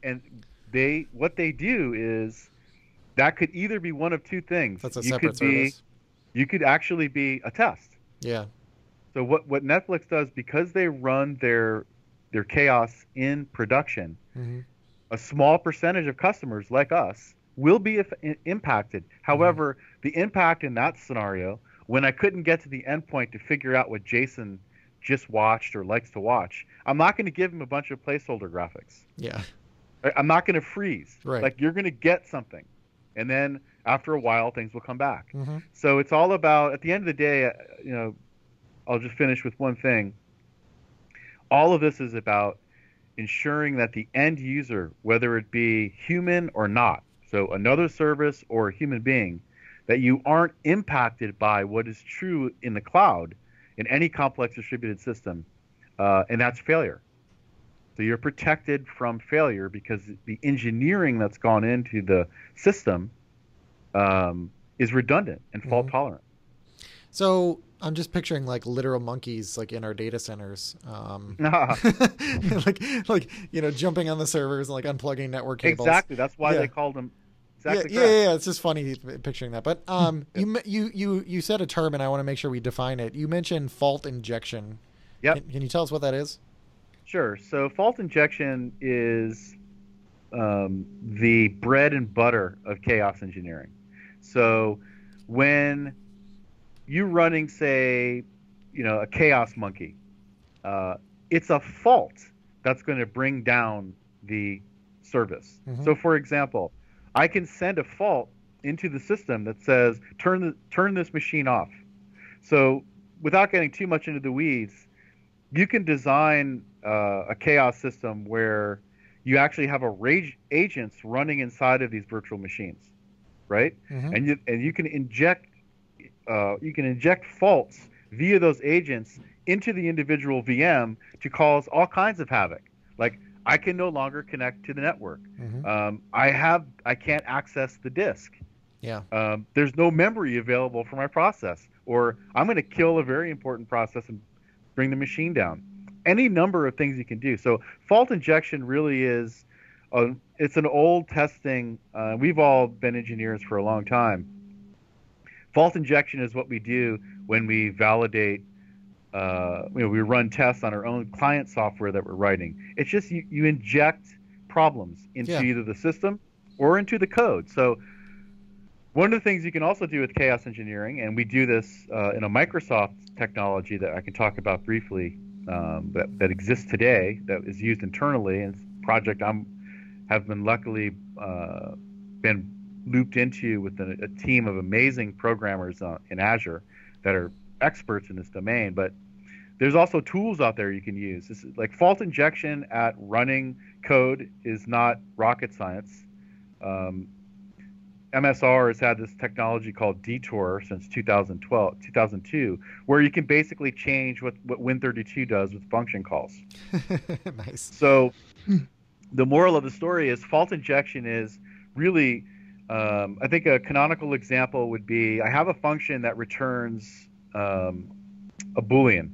what they do is that could either be one of two things. That's a separate service. You could actually be a test. Yeah. So what Netflix does, because they run their chaos in production, a small percentage of customers like us will be impacted. However, the impact in that scenario, when I couldn't get to the endpoint to figure out what Jason just watched or likes to watch, I'm not going to give him a bunch of placeholder graphics. Yeah. I'm not going to freeze. Right. Like you're going to get something. And then after a while, things will come back. So it's all about, at the end of the day, I'll just finish with one thing. All of this is about ensuring that the end user, whether it be human or not, so another service or a human being, that you aren't impacted by what is true in the cloud in any complex distributed system, and that's failure. So you're protected from failure because the engineering that's gone into the system is redundant and fault tolerant. So I'm just picturing like literal monkeys like in our data centers, like jumping on the servers and like unplugging network cables. Exactly. That's why they called them. Exactly. Yeah. It's just funny picturing that. But you said a term, and I want to make sure we define it. You mentioned fault injection. Yep. Can you tell us what that is? Sure. So fault injection is the bread and butter of chaos engineering. So when you're running, say, a chaos monkey, it's a fault that's going to bring down the service. So, for example, I can send a fault into the system that says turn this machine off. So, without getting too much into the weeds, you can design a chaos system where you actually have agents running inside of these virtual machines, right? And you can inject faults via those agents into the individual VM to cause all kinds of havoc. Like, I can no longer connect to the network. I can't access the disk. Yeah. There's no memory available for my process, or I'm going to kill a very important process and bring the machine down. Any number of things you can do. So fault injection really is, it's an old testing. We've all been engineers for a long time. Fault injection is what we do when we validate, we run tests on our own client software that we're writing. It's just you inject problems into either the system or into the code. So one of the things you can also do with chaos engineering, and we do this in a Microsoft technology that I can talk about briefly, that exists today, that is used internally, and it's a project have been luckily been looped into with a team of amazing programmers in Azure that are experts in this domain. But there's also tools out there you can use. This is, like, fault injection at running code is not rocket science. MSR has had this technology called Detour since 2002, where you can basically change what Win32 does with function calls. Nice. So the moral of the story is fault injection is really, I think a canonical example would be, I have a function that returns a Boolean.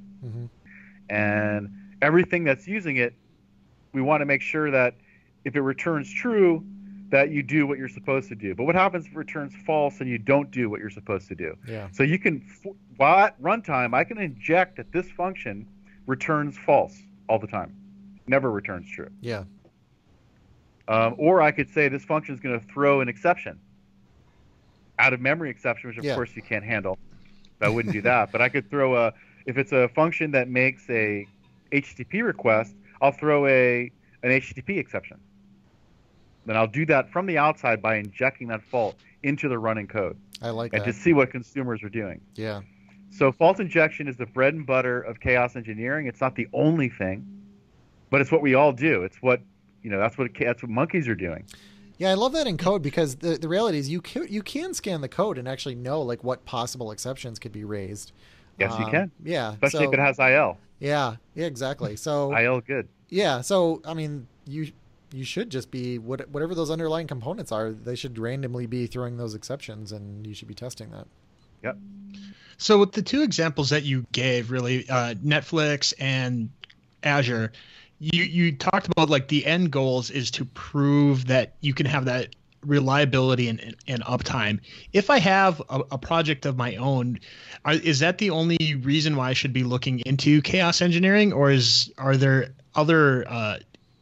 And everything that's using it, we want to make sure that if it returns true, that you do what you're supposed to do. But what happens if it returns false and you don't do what you're supposed to do? Yeah. So you can, while at runtime, I can inject that this function returns false all the time, never returns true. Yeah. Or I could say this function is going to throw an exception, out of memory exception, which of course you can't handle. I wouldn't do that. But I could throw if it's a function that makes a HTTP request, I'll throw an HTTP exception. Then I'll do that from the outside by injecting that fault into the running code. I like that. And to see what consumers are doing. Yeah. So fault injection is the bread and butter of chaos engineering. It's not the only thing, but it's what we all do. It's what, that's what monkeys are doing. Yeah, I love that in code, because the reality is you can scan the code and actually know, like, what possible exceptions could be raised. Yes, you can. Yeah. Especially if it has IL. Yeah, exactly. So IL good. Yeah, so I mean, you should just be whatever those underlying components are, they should randomly be throwing those exceptions, and you should be testing that. Yep. So with the two examples that you gave, really, Netflix and Azure, you talked about, like, the end goals is to prove that you can have that reliability and uptime. If I have a project of my own, is that the only reason why I should be looking into chaos engineering, or are there other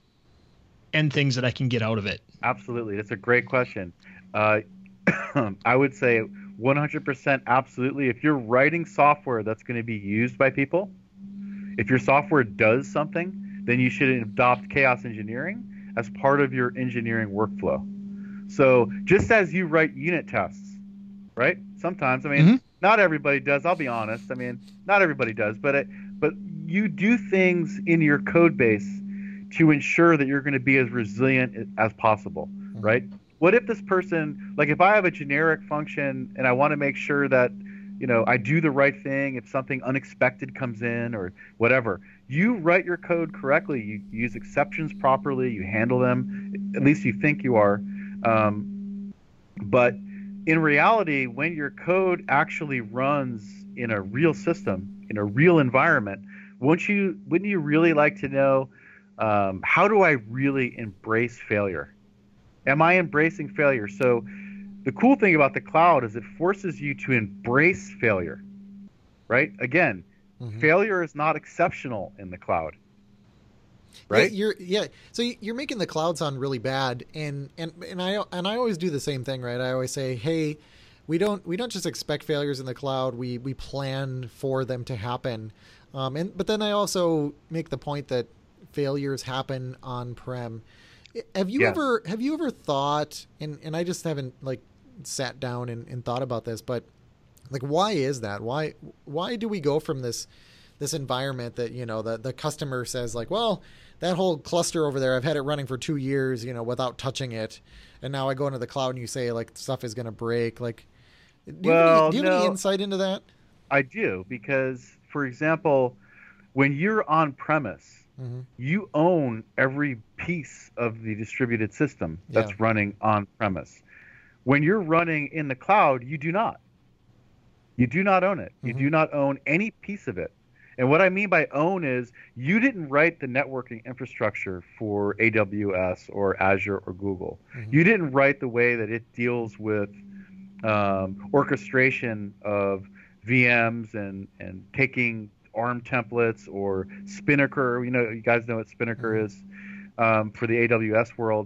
end things that I can get out of it? Absolutely. That's a great question. I would say 100% absolutely. If you're writing software that's going to be used by people, if your software does something, then you should adopt chaos engineering as part of your engineering workflow. So just as you write unit tests, right? Sometimes, not everybody does. I'll be honest. Not everybody does, but you do things in your code base to ensure that you're going to be as resilient as possible, right? What if this person, like, if I have a generic function and I want to make sure that, I do the right thing if something unexpected comes in or whatever, you write your code correctly, you use exceptions properly, you handle them, at least you think you are. But in reality, when your code actually runs in a real system, in a real environment, wouldn't you really like to know, how do I really embrace failure? Am I embracing failure? So the cool thing about the cloud is it forces you to embrace failure, right? Again, failure is not exceptional in the cloud. Right. So you're making the cloud sound really bad, and I always do the same thing, right? I always say, hey, we don't just expect failures in the cloud. We plan for them to happen, but then I also make the point that failures happen on-prem. Have you ever thought, and I just haven't, like, sat down and thought about this, but, like, why is that? Why do we go from this environment that, the customer says, like, well, that whole cluster over there, I've had it running for 2 years, without touching it, and now I go into the cloud and you say, like, stuff is going to break. Like, do you have any insight into that? I do, because, for example, when you're on premise, you own every piece of the distributed system that's running on premise. When you're running in the cloud, you do not. You do not own it. You do not own any piece of it. And what I mean by own is you didn't write the networking infrastructure for AWS or Azure or Google. You didn't write the way that it deals with orchestration of VMs and taking ARM templates or Spinnaker. You guys know what Spinnaker is for the AWS world.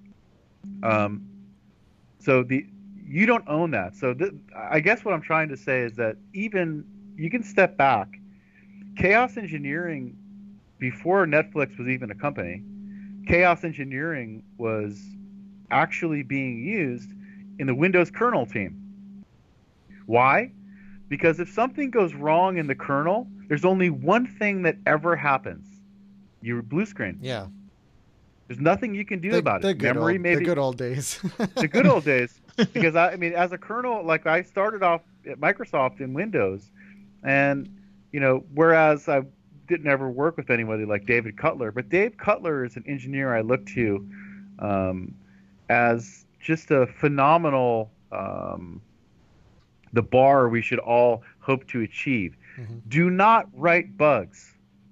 You don't own that. So I guess what I'm trying to say is that even you can step back. Chaos engineering, before Netflix was even a company, chaos engineering was actually being used in the Windows kernel team. Why? Because if something goes wrong in the kernel, there's only one thing that ever happens. You blue screen. Yeah. There's nothing you can do about it. Memory, maybe. The good old days. The good old days. Because, I mean, as a kernel, like I started off at Microsoft in Windows, and, whereas I didn't ever work with anybody like David Cutler, but Dave Cutler is an engineer I look to as just a phenomenal, the bar we should all hope to achieve. Do not write bugs.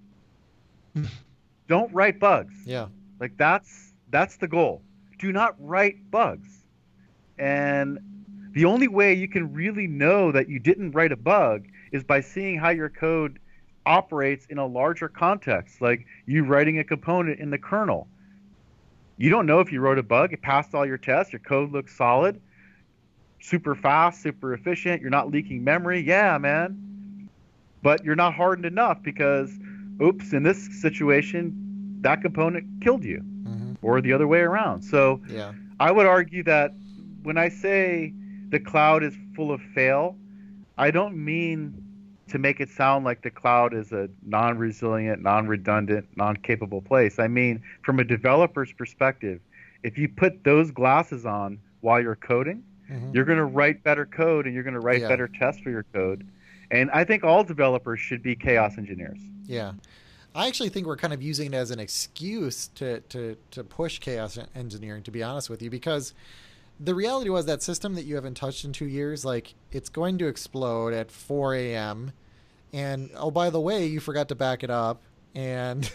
Don't write bugs. Yeah. Like that's the goal. Do not write bugs. And the only way you can really know that you didn't write a bug is by seeing how your code operates in a larger context, like you writing a component in the kernel. You don't know if you wrote a bug. It passed all your tests. Your code looks solid, super fast, super efficient. You're not leaking memory. Yeah, man. But you're not hardened enough because, oops, in this situation, that component killed you, or the other way around. So I would argue that when I say the cloud is full of fail, I don't mean to make it sound like the cloud is a non-resilient, non-redundant, non-capable place. I mean, from a developer's perspective, if you put those glasses on while you're coding, you're going to write better code and you're going to write better tests for your code. And I think all developers should be chaos engineers. Yeah. I actually think we're kind of using it as an excuse to push chaos engineering, to be honest with you, because the reality was that system that you haven't touched in 2 years, like, it's going to explode at 4 a.m. And, oh, by the way, you forgot to back it up. And,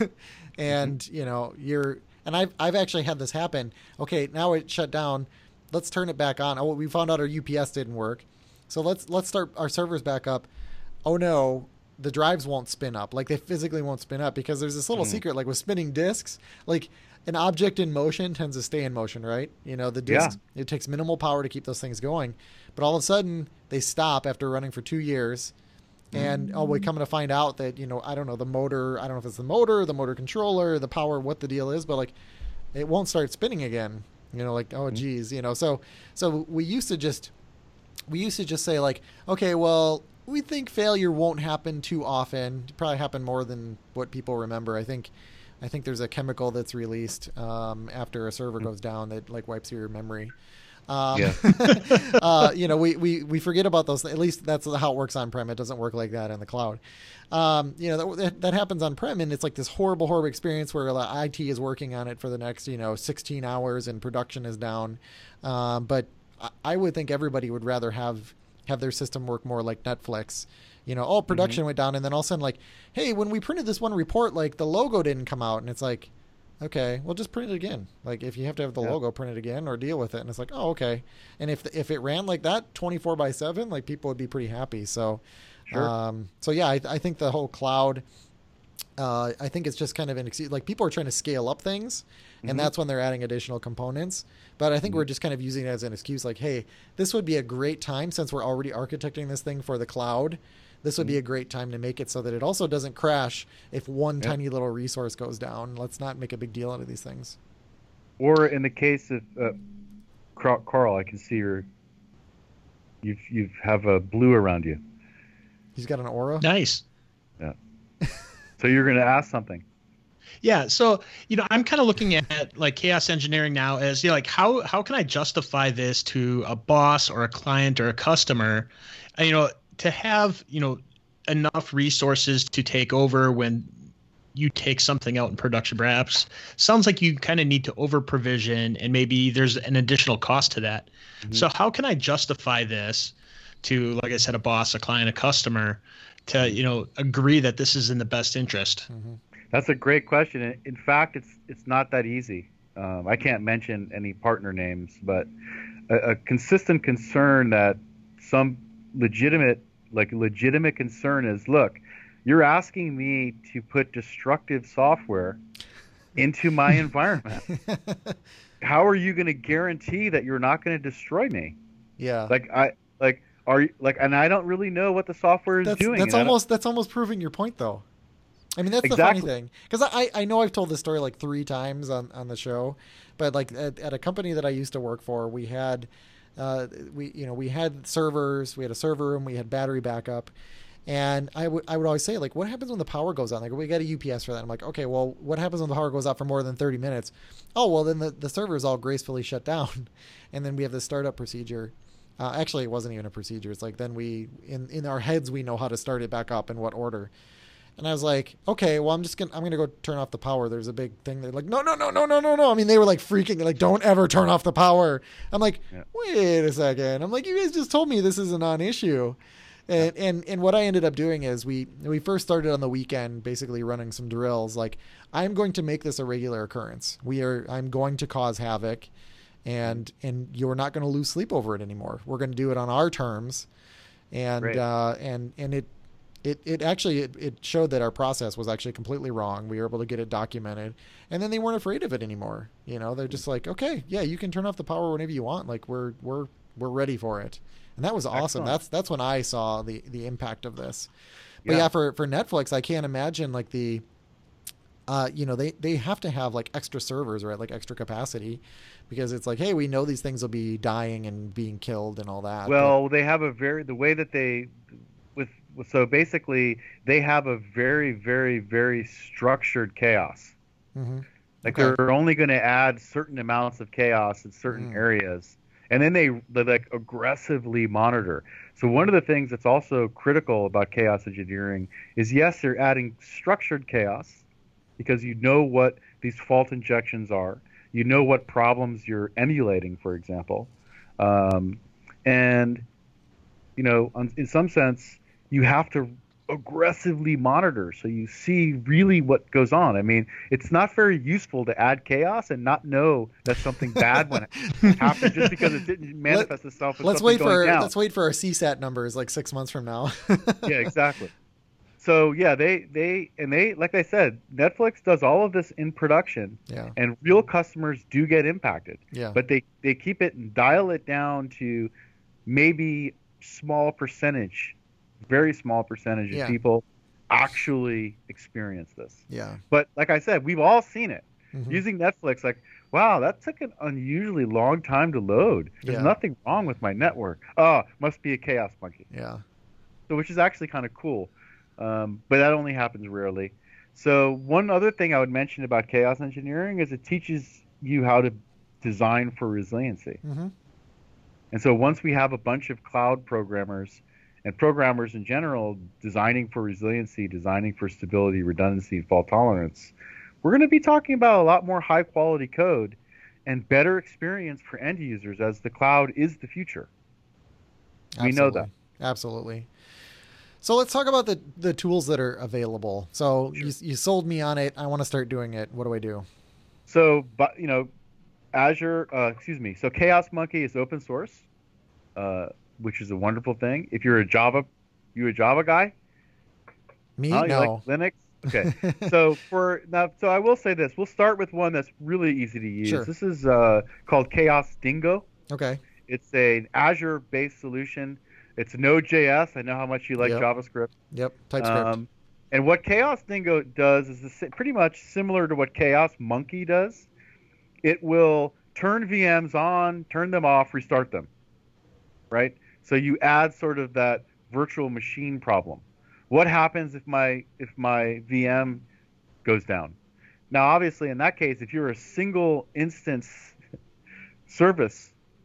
I've actually had this happen. Okay, now it shut down. Let's turn it back on. Oh, we found out our UPS didn't work. So let's start our servers back up. Oh, no, the drives won't spin up. Like, they physically won't spin up because there's this little secret, like with spinning disks, like, an object in motion tends to stay in motion, right? The disk, it takes minimal power to keep those things going. But all of a sudden, they stop after running for 2 years. And, we come to find out that, I don't know, the motor, I don't know if it's the motor controller, the power, what the deal is, but, like, it won't start spinning again. Oh, geez, So we used to just say, like, okay, well, we think failure won't happen too often. It'll probably happen more than what people remember. I think there's a chemical that's released after a server goes down that, like, wipes your memory. We forget about those. At least that's how it works on-prem. It doesn't work like that in the cloud. That happens on-prem, and it's like this horrible experience where IT is working on it for the next, 16 hours and production is down. But I would think everybody would rather have their system work more like Netflix. Production went down, and then all of a sudden, like, hey, when we printed this one report, like, the logo didn't come out, and it's like, okay, well, just print it again. Like, if you have to have the logo, print it again or deal with it. And it's like, oh, okay. And if it ran like that 24/7, like, people would be pretty happy. So, I think the whole cloud, I think it's just kind of an excuse. Like, people are trying to scale up things, and that's when they're adding additional components. But I think we're just kind of using it as an excuse, like, hey, this would be a great time, since we're already architecting this thing for the cloud. This would be a great time to make it so that it also doesn't crash if one tiny little resource goes down. Let's not make a big deal out of these things. Or in the case of Carl, I can see you have a blue around you. He's got an aura. Nice. Yeah. So you're going to ask something. Yeah. So, I'm kind of looking at, like, chaos engineering now as, like, how can I justify this to a boss or a client or a customer, to have, enough resources to take over when you take something out in production. Perhaps sounds like you kind of need to over provision, and maybe there's an additional cost to that. Mm-hmm. So how can I justify this to, like I said, a boss, a client, a customer, to agree that this is in the best interest? Mm-hmm. That's a great question. In fact, it's not that easy. I can't mention any partner names, but a consistent concern that some legitimate concern is, look, you're asking me to put destructive software into my environment. How are you going to guarantee that you're not going to destroy me? Yeah. And I don't really know what the software is doing. That's almost proving your point, though. I mean, that's exactly the funny thing, because I know I've told this story like 3 times on the show, but like at a company that I used to work for, we had we had servers, we had a server room, we had battery backup, and I would always say, like, what happens when the power goes on? Like, we got a UPS for that. I'm like, okay, well, what happens when the power goes out for more than 30 minutes? Oh, well, then the server is all gracefully shut down, and then we have the startup procedure. Actually, it wasn't even a procedure. It's like then in our heads we know how to start it back up in what order. And I was like, okay, well, I'm gonna go turn off the power. There's a big thing. They're like, no. I mean, they were like freaking, like, don't ever turn off the power. I'm like, wait a second. I'm like, you guys just told me this is a non-issue. And what I ended up doing is we first started on the weekend, basically running some drills. Like, I'm going to make this a regular occurrence. I'm going to cause havoc, and you're not going to lose sleep over it anymore. We're going to do it on our terms, and It actually showed that our process was actually completely wrong. We were able to get it documented, and then they weren't afraid of it anymore. They're just like, okay, yeah, you can turn off the power whenever you want. Like, we're ready for it, and that was awesome. Excellent. That's when I saw the impact of this. But yeah, for Netflix, I can't imagine like they have to have like extra servers, right? Like extra capacity, because it's like, hey, we know these things will be dying and being killed and all that. Well, they have so basically, they have a very, very, very structured chaos. Mm-hmm. Like, okay, they're only going to add certain amounts of chaos in certain areas, and then they like aggressively monitor. So one of the things that's also critical about chaos engineering is, yes, they're adding structured chaos because you know what these fault injections are, you know what problems you're emulating, for example, and in some sense, you have to aggressively monitor so you see really what goes on. I mean, it's not very useful to add chaos and not know that something bad went happen just because it didn't manifest itself as something going down. Let's wait for our CSAT numbers like 6 months from now. Yeah, exactly. So yeah, they like I said, Netflix does all of this in production, and real customers do get impacted. Yeah. But they keep it and dial it down to maybe very small percentage of people actually experience this. Yeah. But like I said, we've all seen it. Mm-hmm. Using Netflix, like, wow, that took an unusually long time to load. There's nothing wrong with my network. Oh, must be a chaos monkey. Yeah. So, which is actually kind of cool. But that only happens rarely. So one other thing I would mention about chaos engineering is it teaches you how to design for resiliency. Mm-hmm. And so once we have a bunch of cloud programmers and programmers in general designing for resiliency, designing for stability, redundancy, and fault tolerance, we're going to be talking about a lot more high-quality code and better experience for end users, as the cloud is the future. Absolutely. We know that. Absolutely. So let's talk about the tools that are available. So sure. You sold me on it. I want to start doing it. What do I do? So, so Chaos Monkey is open source. Which is a wonderful thing. If you're a Java guy? Me? No. You like Linux? Okay. So I will say this. We'll start with one that's really easy to use. Sure. This is called Chaos Dingo. Okay. It's an Azure-based solution. It's Node.js. I know how much you like JavaScript. Yep. TypeScript. And what Chaos Dingo does is pretty much similar to what Chaos Monkey does. It will turn VMs on, turn them off, restart them. Right? So you add sort of that virtual machine problem. What happens if my VM goes down? Now, obviously, in that case, if you're a single instance service,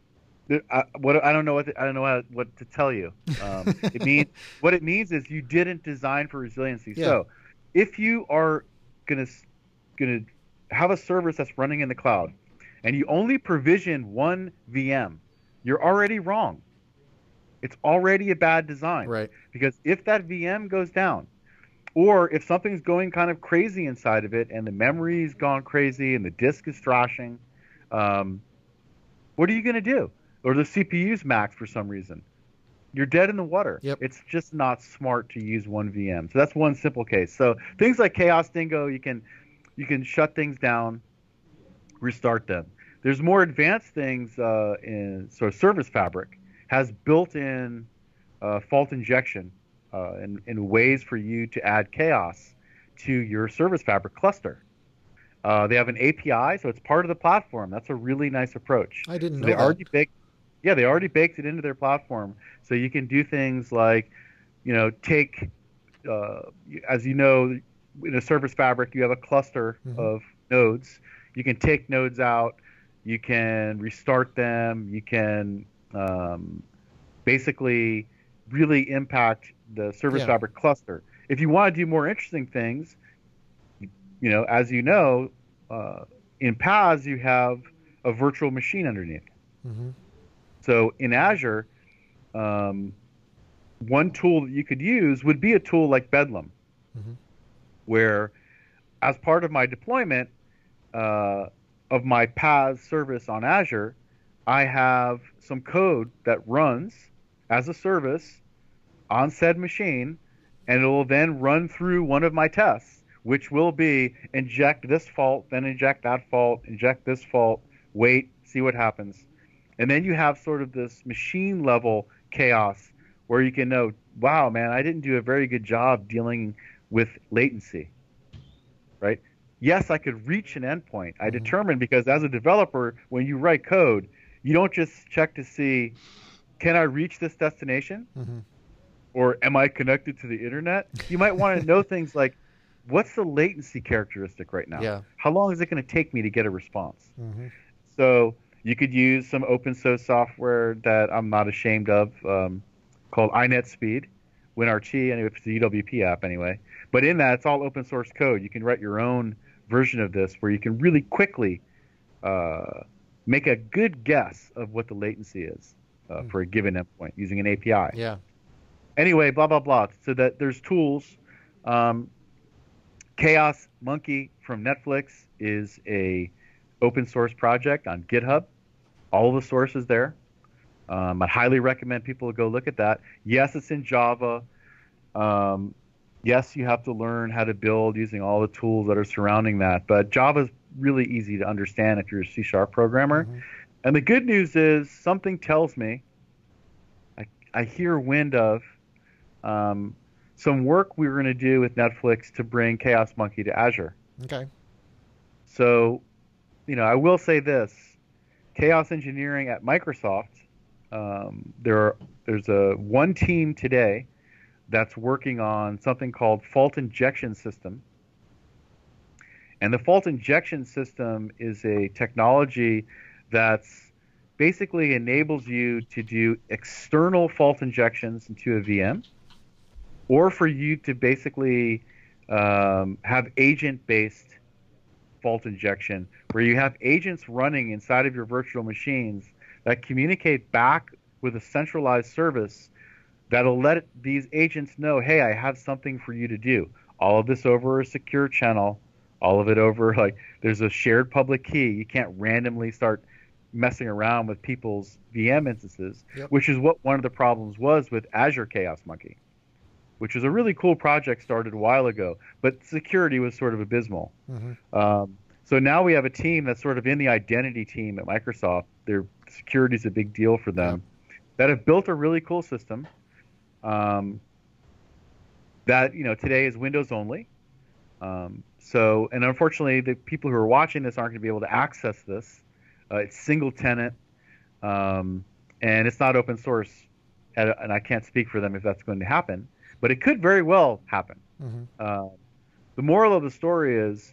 I don't know what to tell you. It means what it means is you didn't design for resiliency. Yeah. So if you are gonna have a service that's running in the cloud and you only provision one VM, you're already wrong. It's already a bad design. Right. Because if that VM goes down, or if something's going kind of crazy inside of it and the memory's gone crazy and the disk is thrashing, what are you going to do? Or the CPU's maxed for some reason. You're dead in the water. Yep. It's just not smart to use one VM. So that's one simple case. So things like Chaos Dingo, you can shut things down, restart them. There's more advanced things in Service Fabric has built-in fault injection in ways for you to add chaos to your Service Fabric cluster. They have an API, so it's part of the platform. That's a really nice approach. I didn't know they that. they already baked it into their platform, so you can do things like, take, as you know, in a Service Fabric, you have a cluster of nodes. You can take nodes out. You can restart them. You can basically really impact the Service Fabric cluster. If you want to do more interesting things, as you know, in PaaS you have a virtual machine underneath. Mm-hmm. So in Azure, one tool that you could use would be a tool like Bedlam, where as part of my deployment of my PaaS service on Azure, I have some code that runs as a service on said machine, and it will then run through one of my tests, which will be inject this fault, then inject that fault, inject this fault, wait, see what happens. And then you have sort of this machine level chaos where you can know, wow, man, I didn't do a very good job dealing with latency, right? Yes, I could reach an endpoint. I determined, because as a developer, when you write code, you don't just check to see, can I reach this destination? Or am I connected to the internet? You might want to know things like, what's the latency characteristic right now? Yeah. How long is it going to take me to get a response? So you could use some open source software that I'm not ashamed of, called iNetSpeed, WinRT, and it's the UWP app anyway. But in that, it's all open source code. You can write your own version of this where you can really quickly make a good guess of what the latency is for a given endpoint using an API. Yeah. Anyway, blah, blah, blah. So that there's tools. Chaos Monkey from Netflix is a open source project on GitHub. All the sources there. I'd highly recommend people go look at that. Yes, it's in Java. Yes, you have to learn how to build using all the tools that are surrounding that. But Java is really easy to understand if you're a C# programmer. And the good news is something tells me, I hear wind of some work we were going to do with Netflix to bring Chaos Monkey to Azure. Okay. So, I will say this. Chaos engineering at Microsoft, there's one team today that's working on something called fault injection system. And the fault injection system is a technology that's basically enables you to do external fault injections into a VM, or for you to basically have agent-based fault injection, where you have agents running inside of your virtual machines that communicate back with a centralized service that'll let these agents know, hey, I have something for you to do. All of this over a secure channel, all of it over, there's a shared public key. You can't randomly start messing around with people's VM instances, which is what one of the problems was with Azure Chaos Monkey, which was a really cool project started a while ago, but security was sort of abysmal. So now we have a team that's sort of in the identity team at Microsoft. Their security is a big deal for them, that have built a really cool system that, today is Windows only. And unfortunately, the people who are watching this aren't going to be able to access this. It's single tenant, and it's not open source, and I can't speak for them if that's going to happen, but it could very well happen. The moral of the story is,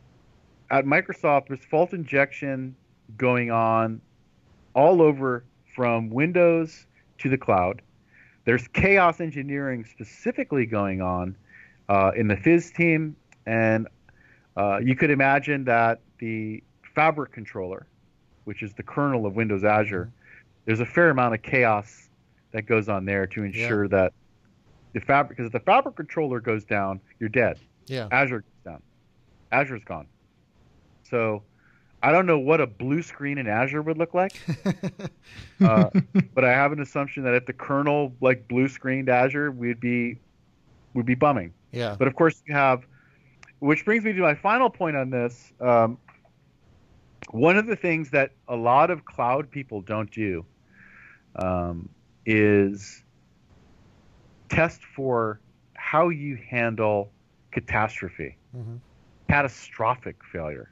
at Microsoft, there's fault injection going on all over from Windows to the cloud. There's chaos engineering specifically going on in the Fizz team, and you could imagine that the Fabric controller, which is the kernel of Windows Azure, there's a fair amount of chaos that goes on there to ensure that because if the Fabric controller goes down, you're dead. Yeah. Azure goes down. Azure's gone. So I don't know what a blue screen in Azure would look like, but I have an assumption that if the kernel like blue screened Azure, we'd be bumming. Yeah. But of course you have, which brings me to my final point on this. One of the things that a lot of cloud people don't do is test for how you handle catastrophe, catastrophic failure.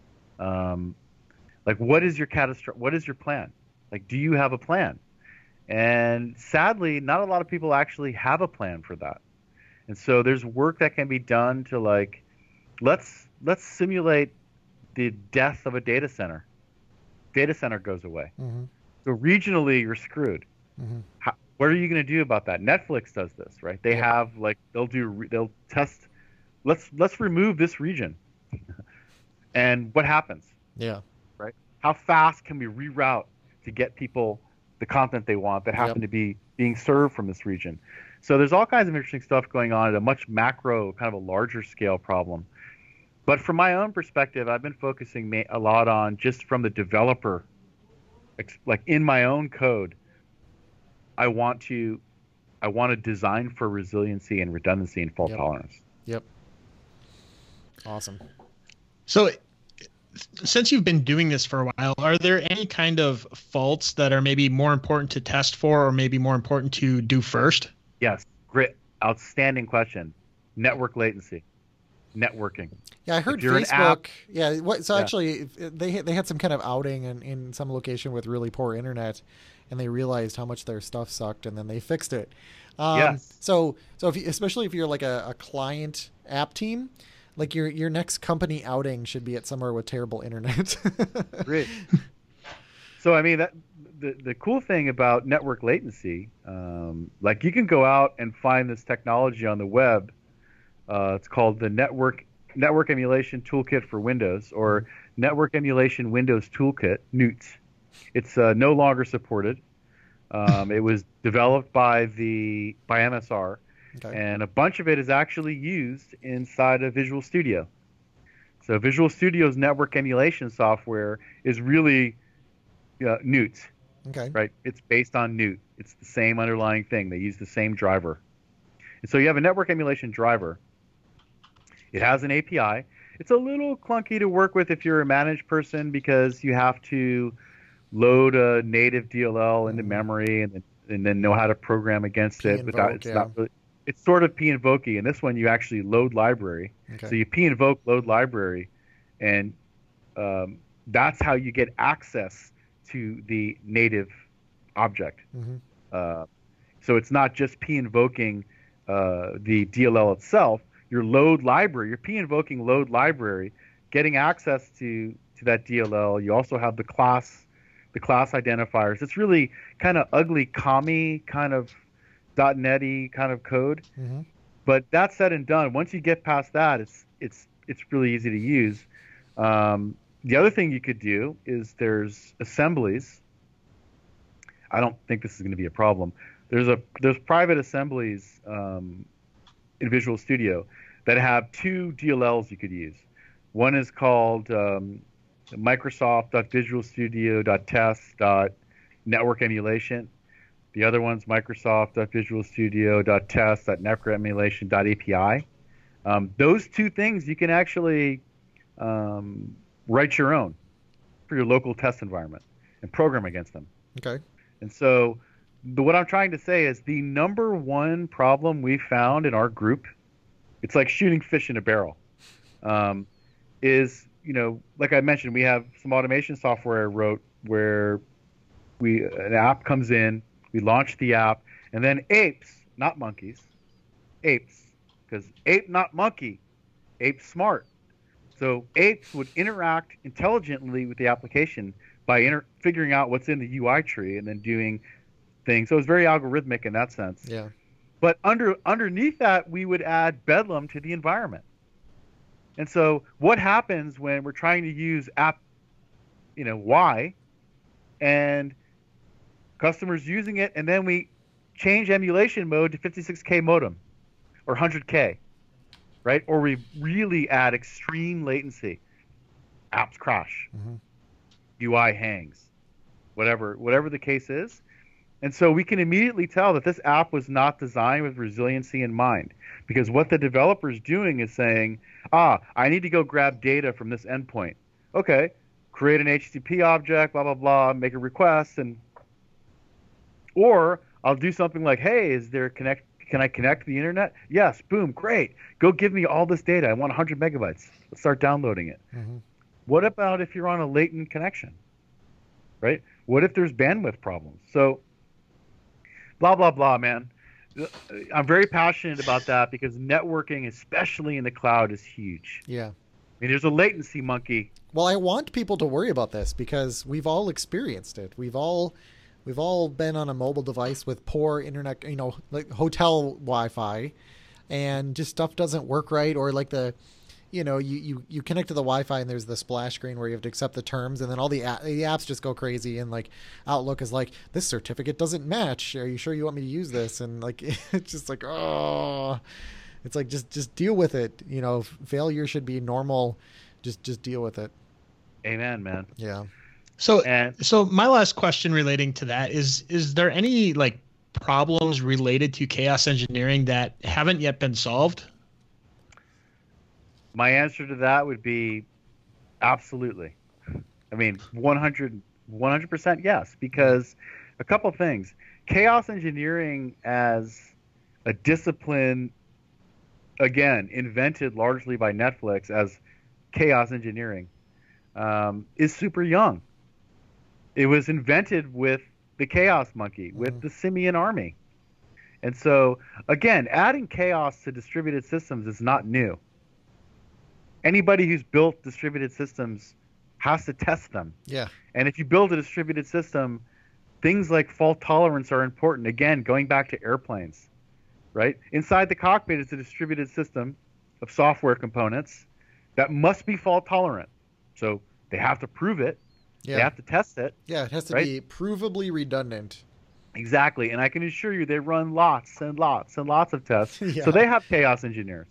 Like, what is your plan? Like, do you have a plan? And sadly, not a lot of people actually have a plan for that. And so there's work that can be done to like, let's simulate the death of a data center. Data center goes away. So regionally, you're screwed. What are you going to do about that? Netflix does this, right? They have like they'll test. Let's remove this region, and what happens? Yeah. Right. How fast can we reroute to get people the content they want that happen to be being served from this region? So there's all kinds of interesting stuff going on at a much macro, kind of a larger scale problem. But from my own perspective, I've been focusing a lot on just from the developer, like in my own code. I want to design for resiliency and redundancy and fault tolerance. Yep. Awesome. So since you've been doing this for a while, are there any kind of faults that are maybe more important to test for or maybe more important to do first? Yes. Great. Outstanding question. Network latency. Networking. Yeah, I heard Facebook. Actually, they had some kind of outing in some location with really poor internet, and they realized how much their stuff sucked, and then they fixed it. So especially if you're like a client app team, like your next company outing should be at somewhere with terrible internet. Great. So I mean that the cool thing about network latency, like you can go out and find this technology on the web. It's called the Network Emulation Toolkit for Windows, or Network Emulation Windows Toolkit, NEWT. It's no longer supported. It was developed by MSR, and a bunch of it is actually used inside of Visual Studio. So Visual Studio's network emulation software is really NEWT. Okay. Right? It's based on NEWT. It's the same underlying thing. They use the same driver. And so you have a network emulation driver. It has an API. It's a little clunky to work with if you're a managed person because you have to load a native DLL into memory and then know how to program against it. But not really, it's sort of p-invoke-y. In this one, you actually load library. Okay. So you p-invoke load library, and that's how you get access to the native object. So it's not just p-invoking the DLL itself. Your load library, your p-invoking load library, getting access to that DLL. You also have the class identifiers. It's really kind of ugly, commie kind of .NET-y kind of code. But that said and done, once you get past that, it's really easy to use. The other thing you could do is there's assemblies. I don't think this is going to be a problem. There's private assemblies in Visual Studio that have two DLLs you could use. One is called Microsoft.visualstudio.test.networkemulation. The other one's Microsoft.visualstudio.test.networkemulation.api. Those two things you can actually write your own for your local test environment and program against them. Okay. And so what I'm trying to say is the number one problem we found in our group, it's like shooting fish in a barrel, is, like I mentioned, we have some automation software I wrote where an app comes in, we launch the app, and then apes, not monkeys, apes, because ape, not monkey, ape smart. So apes would interact intelligently with the application by figuring out what's in the UI tree and then doing things. So it's very algorithmic in that sense. Yeah. But underneath that, we would add Bedlam to the environment. And so what happens when we're trying to use app, Y, and customers using it, and then we change emulation mode to 56K modem or 100K, right? Or we really add extreme latency. Apps crash, UI hangs, whatever the case is. And so we can immediately tell that this app was not designed with resiliency in mind, because what the developer is doing is saying, I need to go grab data from this endpoint. Okay, create an HTTP object, blah, blah, blah, make a request, or I'll do something like, hey, can I connect to the internet? Yes, boom, great. Go give me all this data. I want 100 megabytes. Let's start downloading it. What about if you're on a latent connection, right? What if there's bandwidth problems? So blah, blah, blah, man. I'm very passionate about that because networking, especially in the cloud, is huge. Yeah. I mean, there's a latency monkey. Well, I want people to worry about this because we've all experienced it. We've all been on a mobile device with poor internet, like hotel Wi-Fi, and just stuff doesn't work right, or like you connect to the Wi-Fi and there's the splash screen where you have to accept the terms, and then all the apps just go crazy, and like Outlook is like, this certificate doesn't match. Are you sure you want me to use this? And like it's just like, oh, it's like just deal with it. Failure should be normal. Just deal with it. Amen, man. Yeah. So my last question relating to that is there any like problems related to chaos engineering that haven't yet been solved? My answer to that would be absolutely. I mean, 100% yes, because a couple things. Chaos engineering as a discipline, again, invented largely by Netflix as chaos engineering, is super young. It was invented with the Chaos Monkey, with the Simian Army. And so, again, adding chaos to distributed systems is not new. Anybody who's built distributed systems has to test them. Yeah. And if you build a distributed system, things like fault tolerance are important. Again, going back to airplanes, right? Inside the cockpit is a distributed system of software components that must be fault tolerant. So they have to prove it. Yeah. They have to test it. Yeah, it has to be provably redundant. Exactly. And I can assure you they run lots and lots and lots of tests. Yeah. So they have chaos engineers.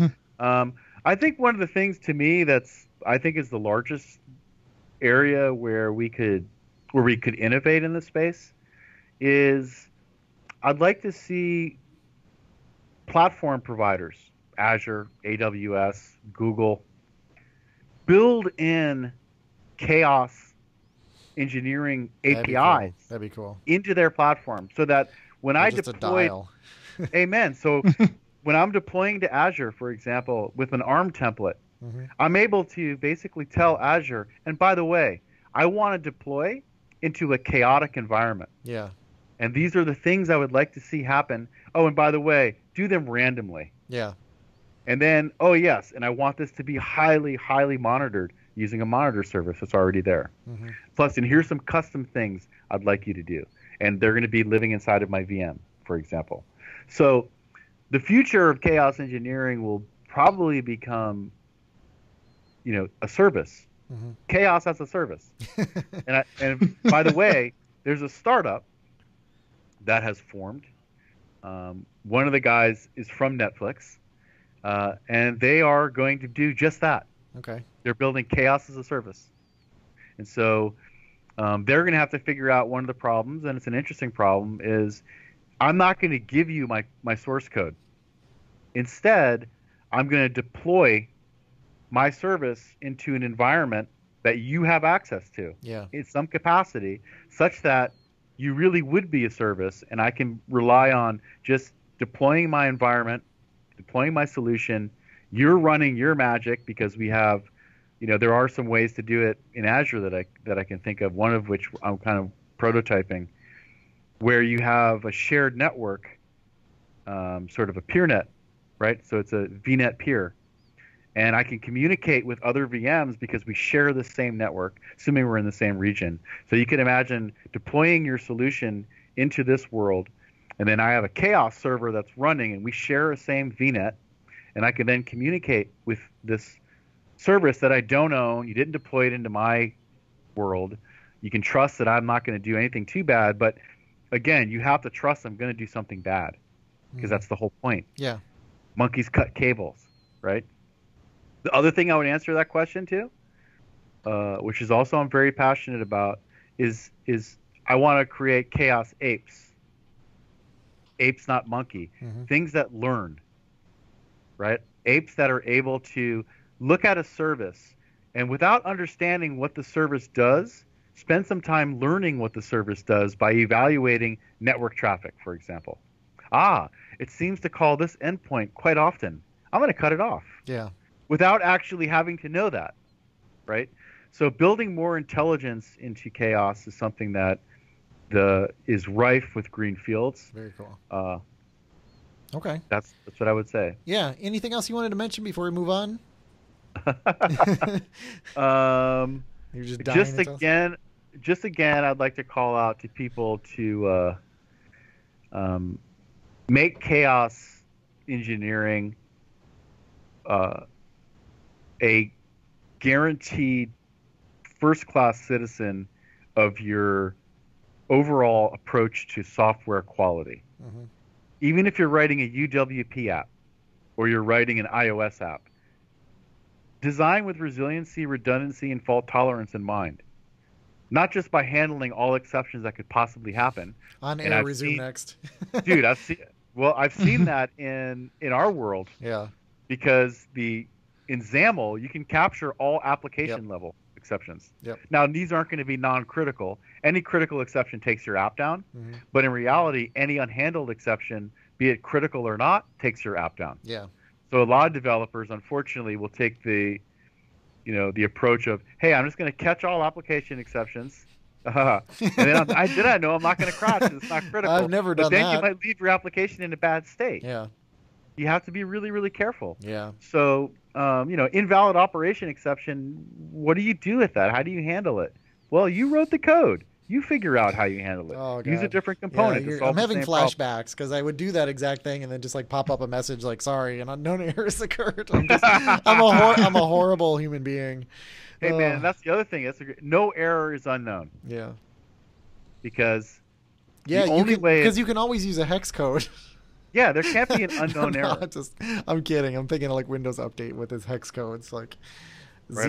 I think one of the things to me I think is the largest area where we could innovate in this space is I'd like to see platform providers, Azure, AWS, Google, build in chaos engineering APIs. That'd be cool. Into their platform so that when I deploy, amen. So when I'm deploying to Azure, for example, with an ARM template, I'm able to basically tell Azure, and by the way, I want to deploy into a chaotic environment. Yeah. And these are the things I would like to see happen. Oh, and by the way, do them randomly. Yeah. And then, oh yes, and I want this to be highly, highly monitored using a monitor service that's already there. Plus, and here's some custom things I'd like you to do. And they're going to be living inside of my VM, for example. So the future of chaos engineering will probably become, a service. Chaos as a service. and by the way, there's a startup that has formed. One of the guys is from Netflix, and they are going to do just that. Okay. They're building chaos as a service. And so they're going to have to figure out one of the problems, and it's an interesting problem, is I'm not going to give you my source code. Instead, I'm going to deploy my service into an environment that you have access to in some capacity, such that you really would be a service, and I can rely on just deploying my environment, deploying my solution. You're running your magic because we have, there are some ways to do it in Azure that I can think of, one of which I'm kind of prototyping, where you have a shared network, sort of a peer net, right? So it's a VNet peer. and I can communicate with other VMs because we share the same network, assuming we're in the same region. So you can imagine deploying your solution into this world, and then I have a chaos server that's running, and we share a same VNet, and I can then communicate with this service that I don't own. You didn't deploy it into my world. You can trust that I'm not going to do anything too bad, but again, you have to trust I'm going to do something bad, because that's the whole point. Yeah. Monkeys cut cables, right? The other thing I would answer that question to, which is also I'm very passionate about, is I want to create chaos apes. Apes, not monkey. Things that learn, right? Apes that are able to look at a service and without understanding what the service does, spend some time learning what the service does by evaluating network traffic, for example. It seems to call this endpoint quite often. I'm going to cut it off. Yeah. Without actually having to know that, right? So building more intelligence into chaos is something that is rife with green fields. Very cool. Okay. That's what I would say. Yeah. Anything else you wanted to mention before we move on? You're just dying just again, I'd like to call out to people to make chaos engineering a guaranteed first-class citizen of your overall approach to software quality. Even if you're writing a UWP app or you're writing an iOS app, design with resiliency, redundancy, and fault tolerance in mind. Not just by handling all exceptions that could possibly happen. On air, resume next. Dude, I've seen that in our world. Yeah. Because in XAML, you can capture all application level exceptions. Yep. Now, these aren't going to be non-critical. Any critical exception takes your app down. But in reality, any unhandled exception, be it critical or not, takes your app down. Yeah. So a lot of developers, unfortunately, will take the approach of, hey, I'm just going to catch all application exceptions. And then I know I'm not going to crash. It's not critical. I've never done that. But then you might leave your application in a bad state. Yeah. You have to be really, really careful. Yeah. So, invalid operation exception, what do you do with that? How do you handle it? Well, you wrote the code. You figure out how you handle it. Oh, God. Use a different component to solve I'm having the same problem. flashbacks because I would do that exact thing and then just like pop up a message like, sorry, and unknown errors occurred. I'm a horrible human being. Hey, man, that's the other thing. No error is unknown. Yeah. Because because you can always use a hex code. Yeah, there can't be an unknown error. I'm kidding. I'm thinking of like Windows Update with its hex codes like right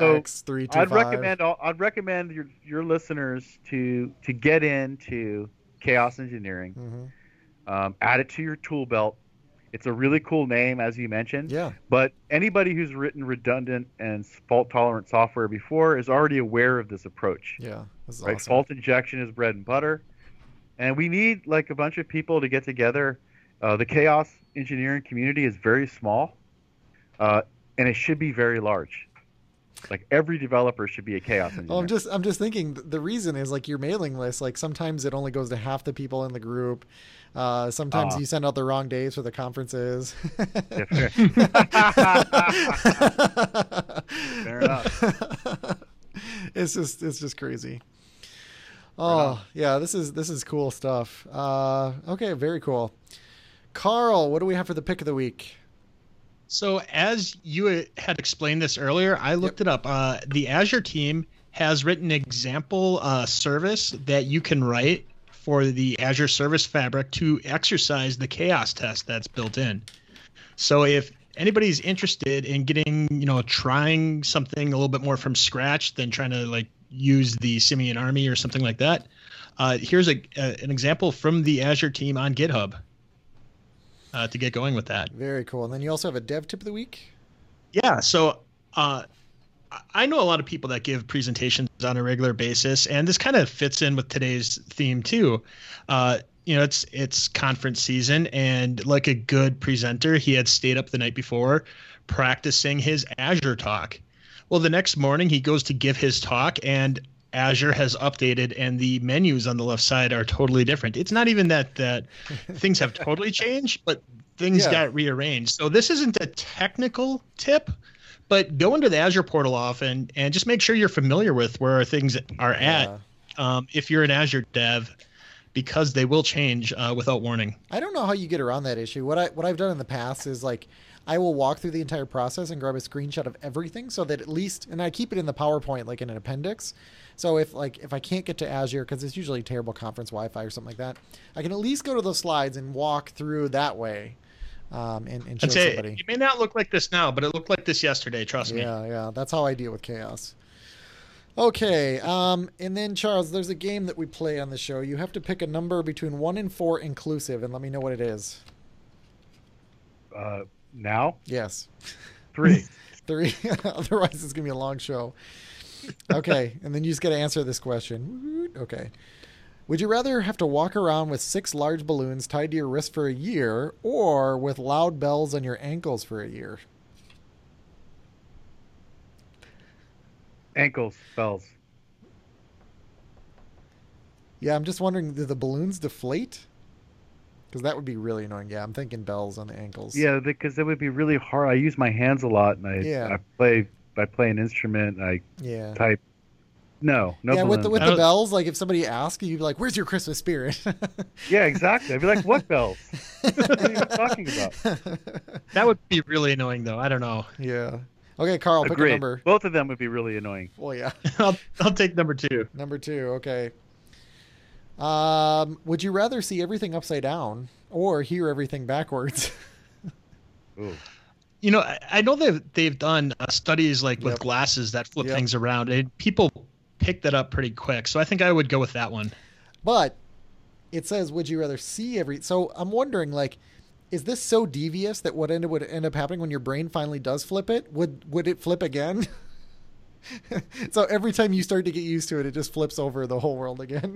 0x325. I'd recommend your listeners to get into chaos engineering. Add it to your tool belt. It's a really cool name, as you mentioned. Yeah. But anybody who's written redundant and fault-tolerant software before is already aware of this approach. Yeah, this is right. awesome. Fault injection is bread and butter, and we need like a bunch of people to get together. The chaos engineering community is very small, and it should be very large. Like every developer should be a chaos engineer. Well, I'm just thinking the reason is like your mailing list. Like sometimes it only goes to half the people in the group. Sometimes you send out the wrong days for the conferences. Fair enough. It's just crazy. Oh yeah, this is cool stuff. Okay, very cool. Carl, what do we have for the pick of the week? So as you had explained this earlier, I looked it up. The Azure team has written an example service that you can write for the Azure Service Fabric to exercise the chaos test that's built in. So if anybody's interested in getting, trying something a little bit more from scratch than trying to like use the Simian Army or something like that, here's an example from the Azure team on GitHub. To get going with that. Very cool. And then you also have a dev tip of the week? Yeah. So I know a lot of people that give presentations on a regular basis, and this kind of fits in with today's theme too. It's conference season, and like a good presenter, he had stayed up the night before practicing his Azure talk. Well, the next morning he goes to give his talk, and Azure has updated and the menus on the left side are totally different. It's not even that things have totally changed, but things got rearranged. So this isn't a technical tip, But go into the Azure portal often and just make sure you're familiar with where things are at. If you're an Azure dev, because they will change without warning. I don't know how you get around that issue. What I've done in the past is like I will walk through the entire process and grab a screenshot of everything so that at least, and I keep it in the PowerPoint like in an appendix. So if I can't get to Azure, because it's usually terrible conference Wi-Fi or something like that, I can at least go to those slides and walk through that way and show somebody. It may not look like this now, but it looked like this yesterday. Trust me. Yeah. That's how I deal with chaos. Okay, and then Charles, there's a game that we play on the show. You have to pick a number between 1 and 4 inclusive, and let me know what it is. Now? Yes. 3. 3. Otherwise, it's gonna be a long show. Okay, and then you just got to answer this question. Okay. Would you rather have to walk around with 6 large balloons tied to your wrist for a year, or with loud bells on your ankles for a year? Ankles, bells. Yeah, I'm just wondering, do the balloons deflate? Because that would be really annoying. Yeah, I'm thinking bells on the ankles. Yeah, because it would be really hard. I use my hands a lot, and I play an instrument. And I type. No. Yeah, with the bells, like if somebody asks you, you'd be like, "Where's your Christmas spirit?" Yeah, exactly. I'd be like, "What bells? What are you talking about?" That would be really annoying, though. I don't know. Yeah. Okay, Carl, pick a number. Both of them would be really annoying. Well, yeah. I'll take number 2. Number 2, okay. Would you rather see everything upside down or hear everything backwards? Ooh. You know, I know they've done studies like with glasses that flip things around, and people pick that up pretty quick. So I think I would go with that one. But it says, would you rather see So I'm wondering, like, is this so devious that what would end up happening when your brain finally does flip it? Would it flip again? So every time you start to get used to it, it just flips over the whole world again.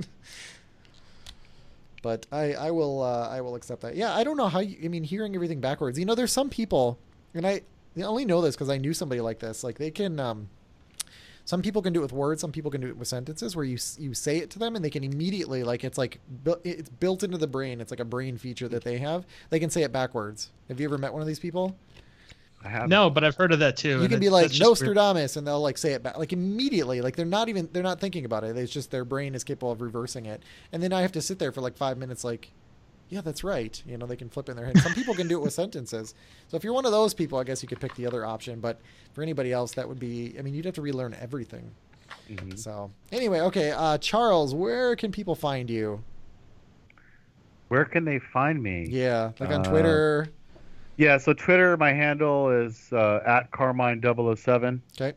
But I will accept that. Yeah, I don't know how hearing everything backwards. You know, there's some people, and I only know this because I knew somebody like this. Like they can, some people can do it with words, some people can do it with sentences where you say it to them and they can immediately, like it's built into the brain. It's like a brain feature that they have. They can say it backwards. Have you ever met one of these people? I haven't. No, but I've heard of that too. You can be like Nostradamus, and they'll like say it back, like immediately. Like they're not thinking about it. It's just their brain is capable of reversing it. And then I have to sit there for like 5 minutes, like, yeah, that's right. You know, they can flip in their head. Some people can do it with sentences. So if you're one of those people, I guess you could pick the other option. But for anybody else, that would be, you'd have to relearn everything. Mm-hmm. So anyway, okay, Charles, where can people find you? Where can they find me? Yeah, like on Twitter. Yeah, so Twitter, my handle is at Carmine007. Okay.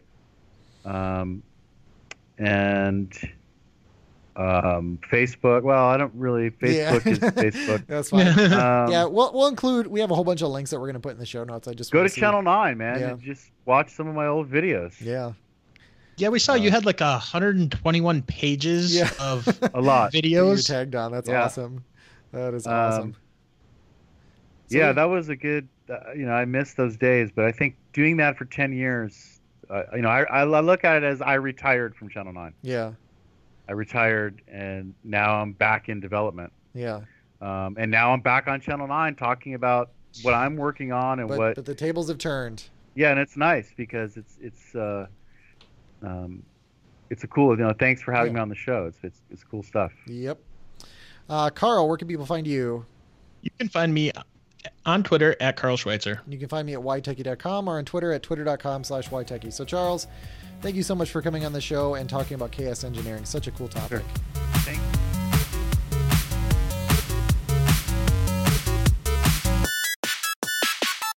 And Facebook. Well, I don't really. Facebook is Facebook. That's fine. Yeah, we'll include. We have a whole bunch of links that we're going to put in the show notes. I just go to Channel 9, man, and just watch some of my old videos. Yeah. Yeah, we saw you had like 121 pages of a lot videos. You're tagged on. That's awesome. That is awesome. So, that was a good. I miss those days, but I think doing that for 10 years. I look at it as I retired from Channel 9. Yeah. I retired, and now I'm back in development. Yeah. And now I'm back on Channel 9 talking about what I'm working on and what. But the tables have turned. Yeah, and it's nice because it's a cool. Thanks for having me on the show. It's cool stuff. Yep. Carl, where can people find you? You can find me on Twitter at Carl Schweitzer. You can find me at ytechie.com or on Twitter at twitter.com/ytechie. So Charles, thank you so much for coming on the show and talking about chaos engineering. Such a cool topic. Sure.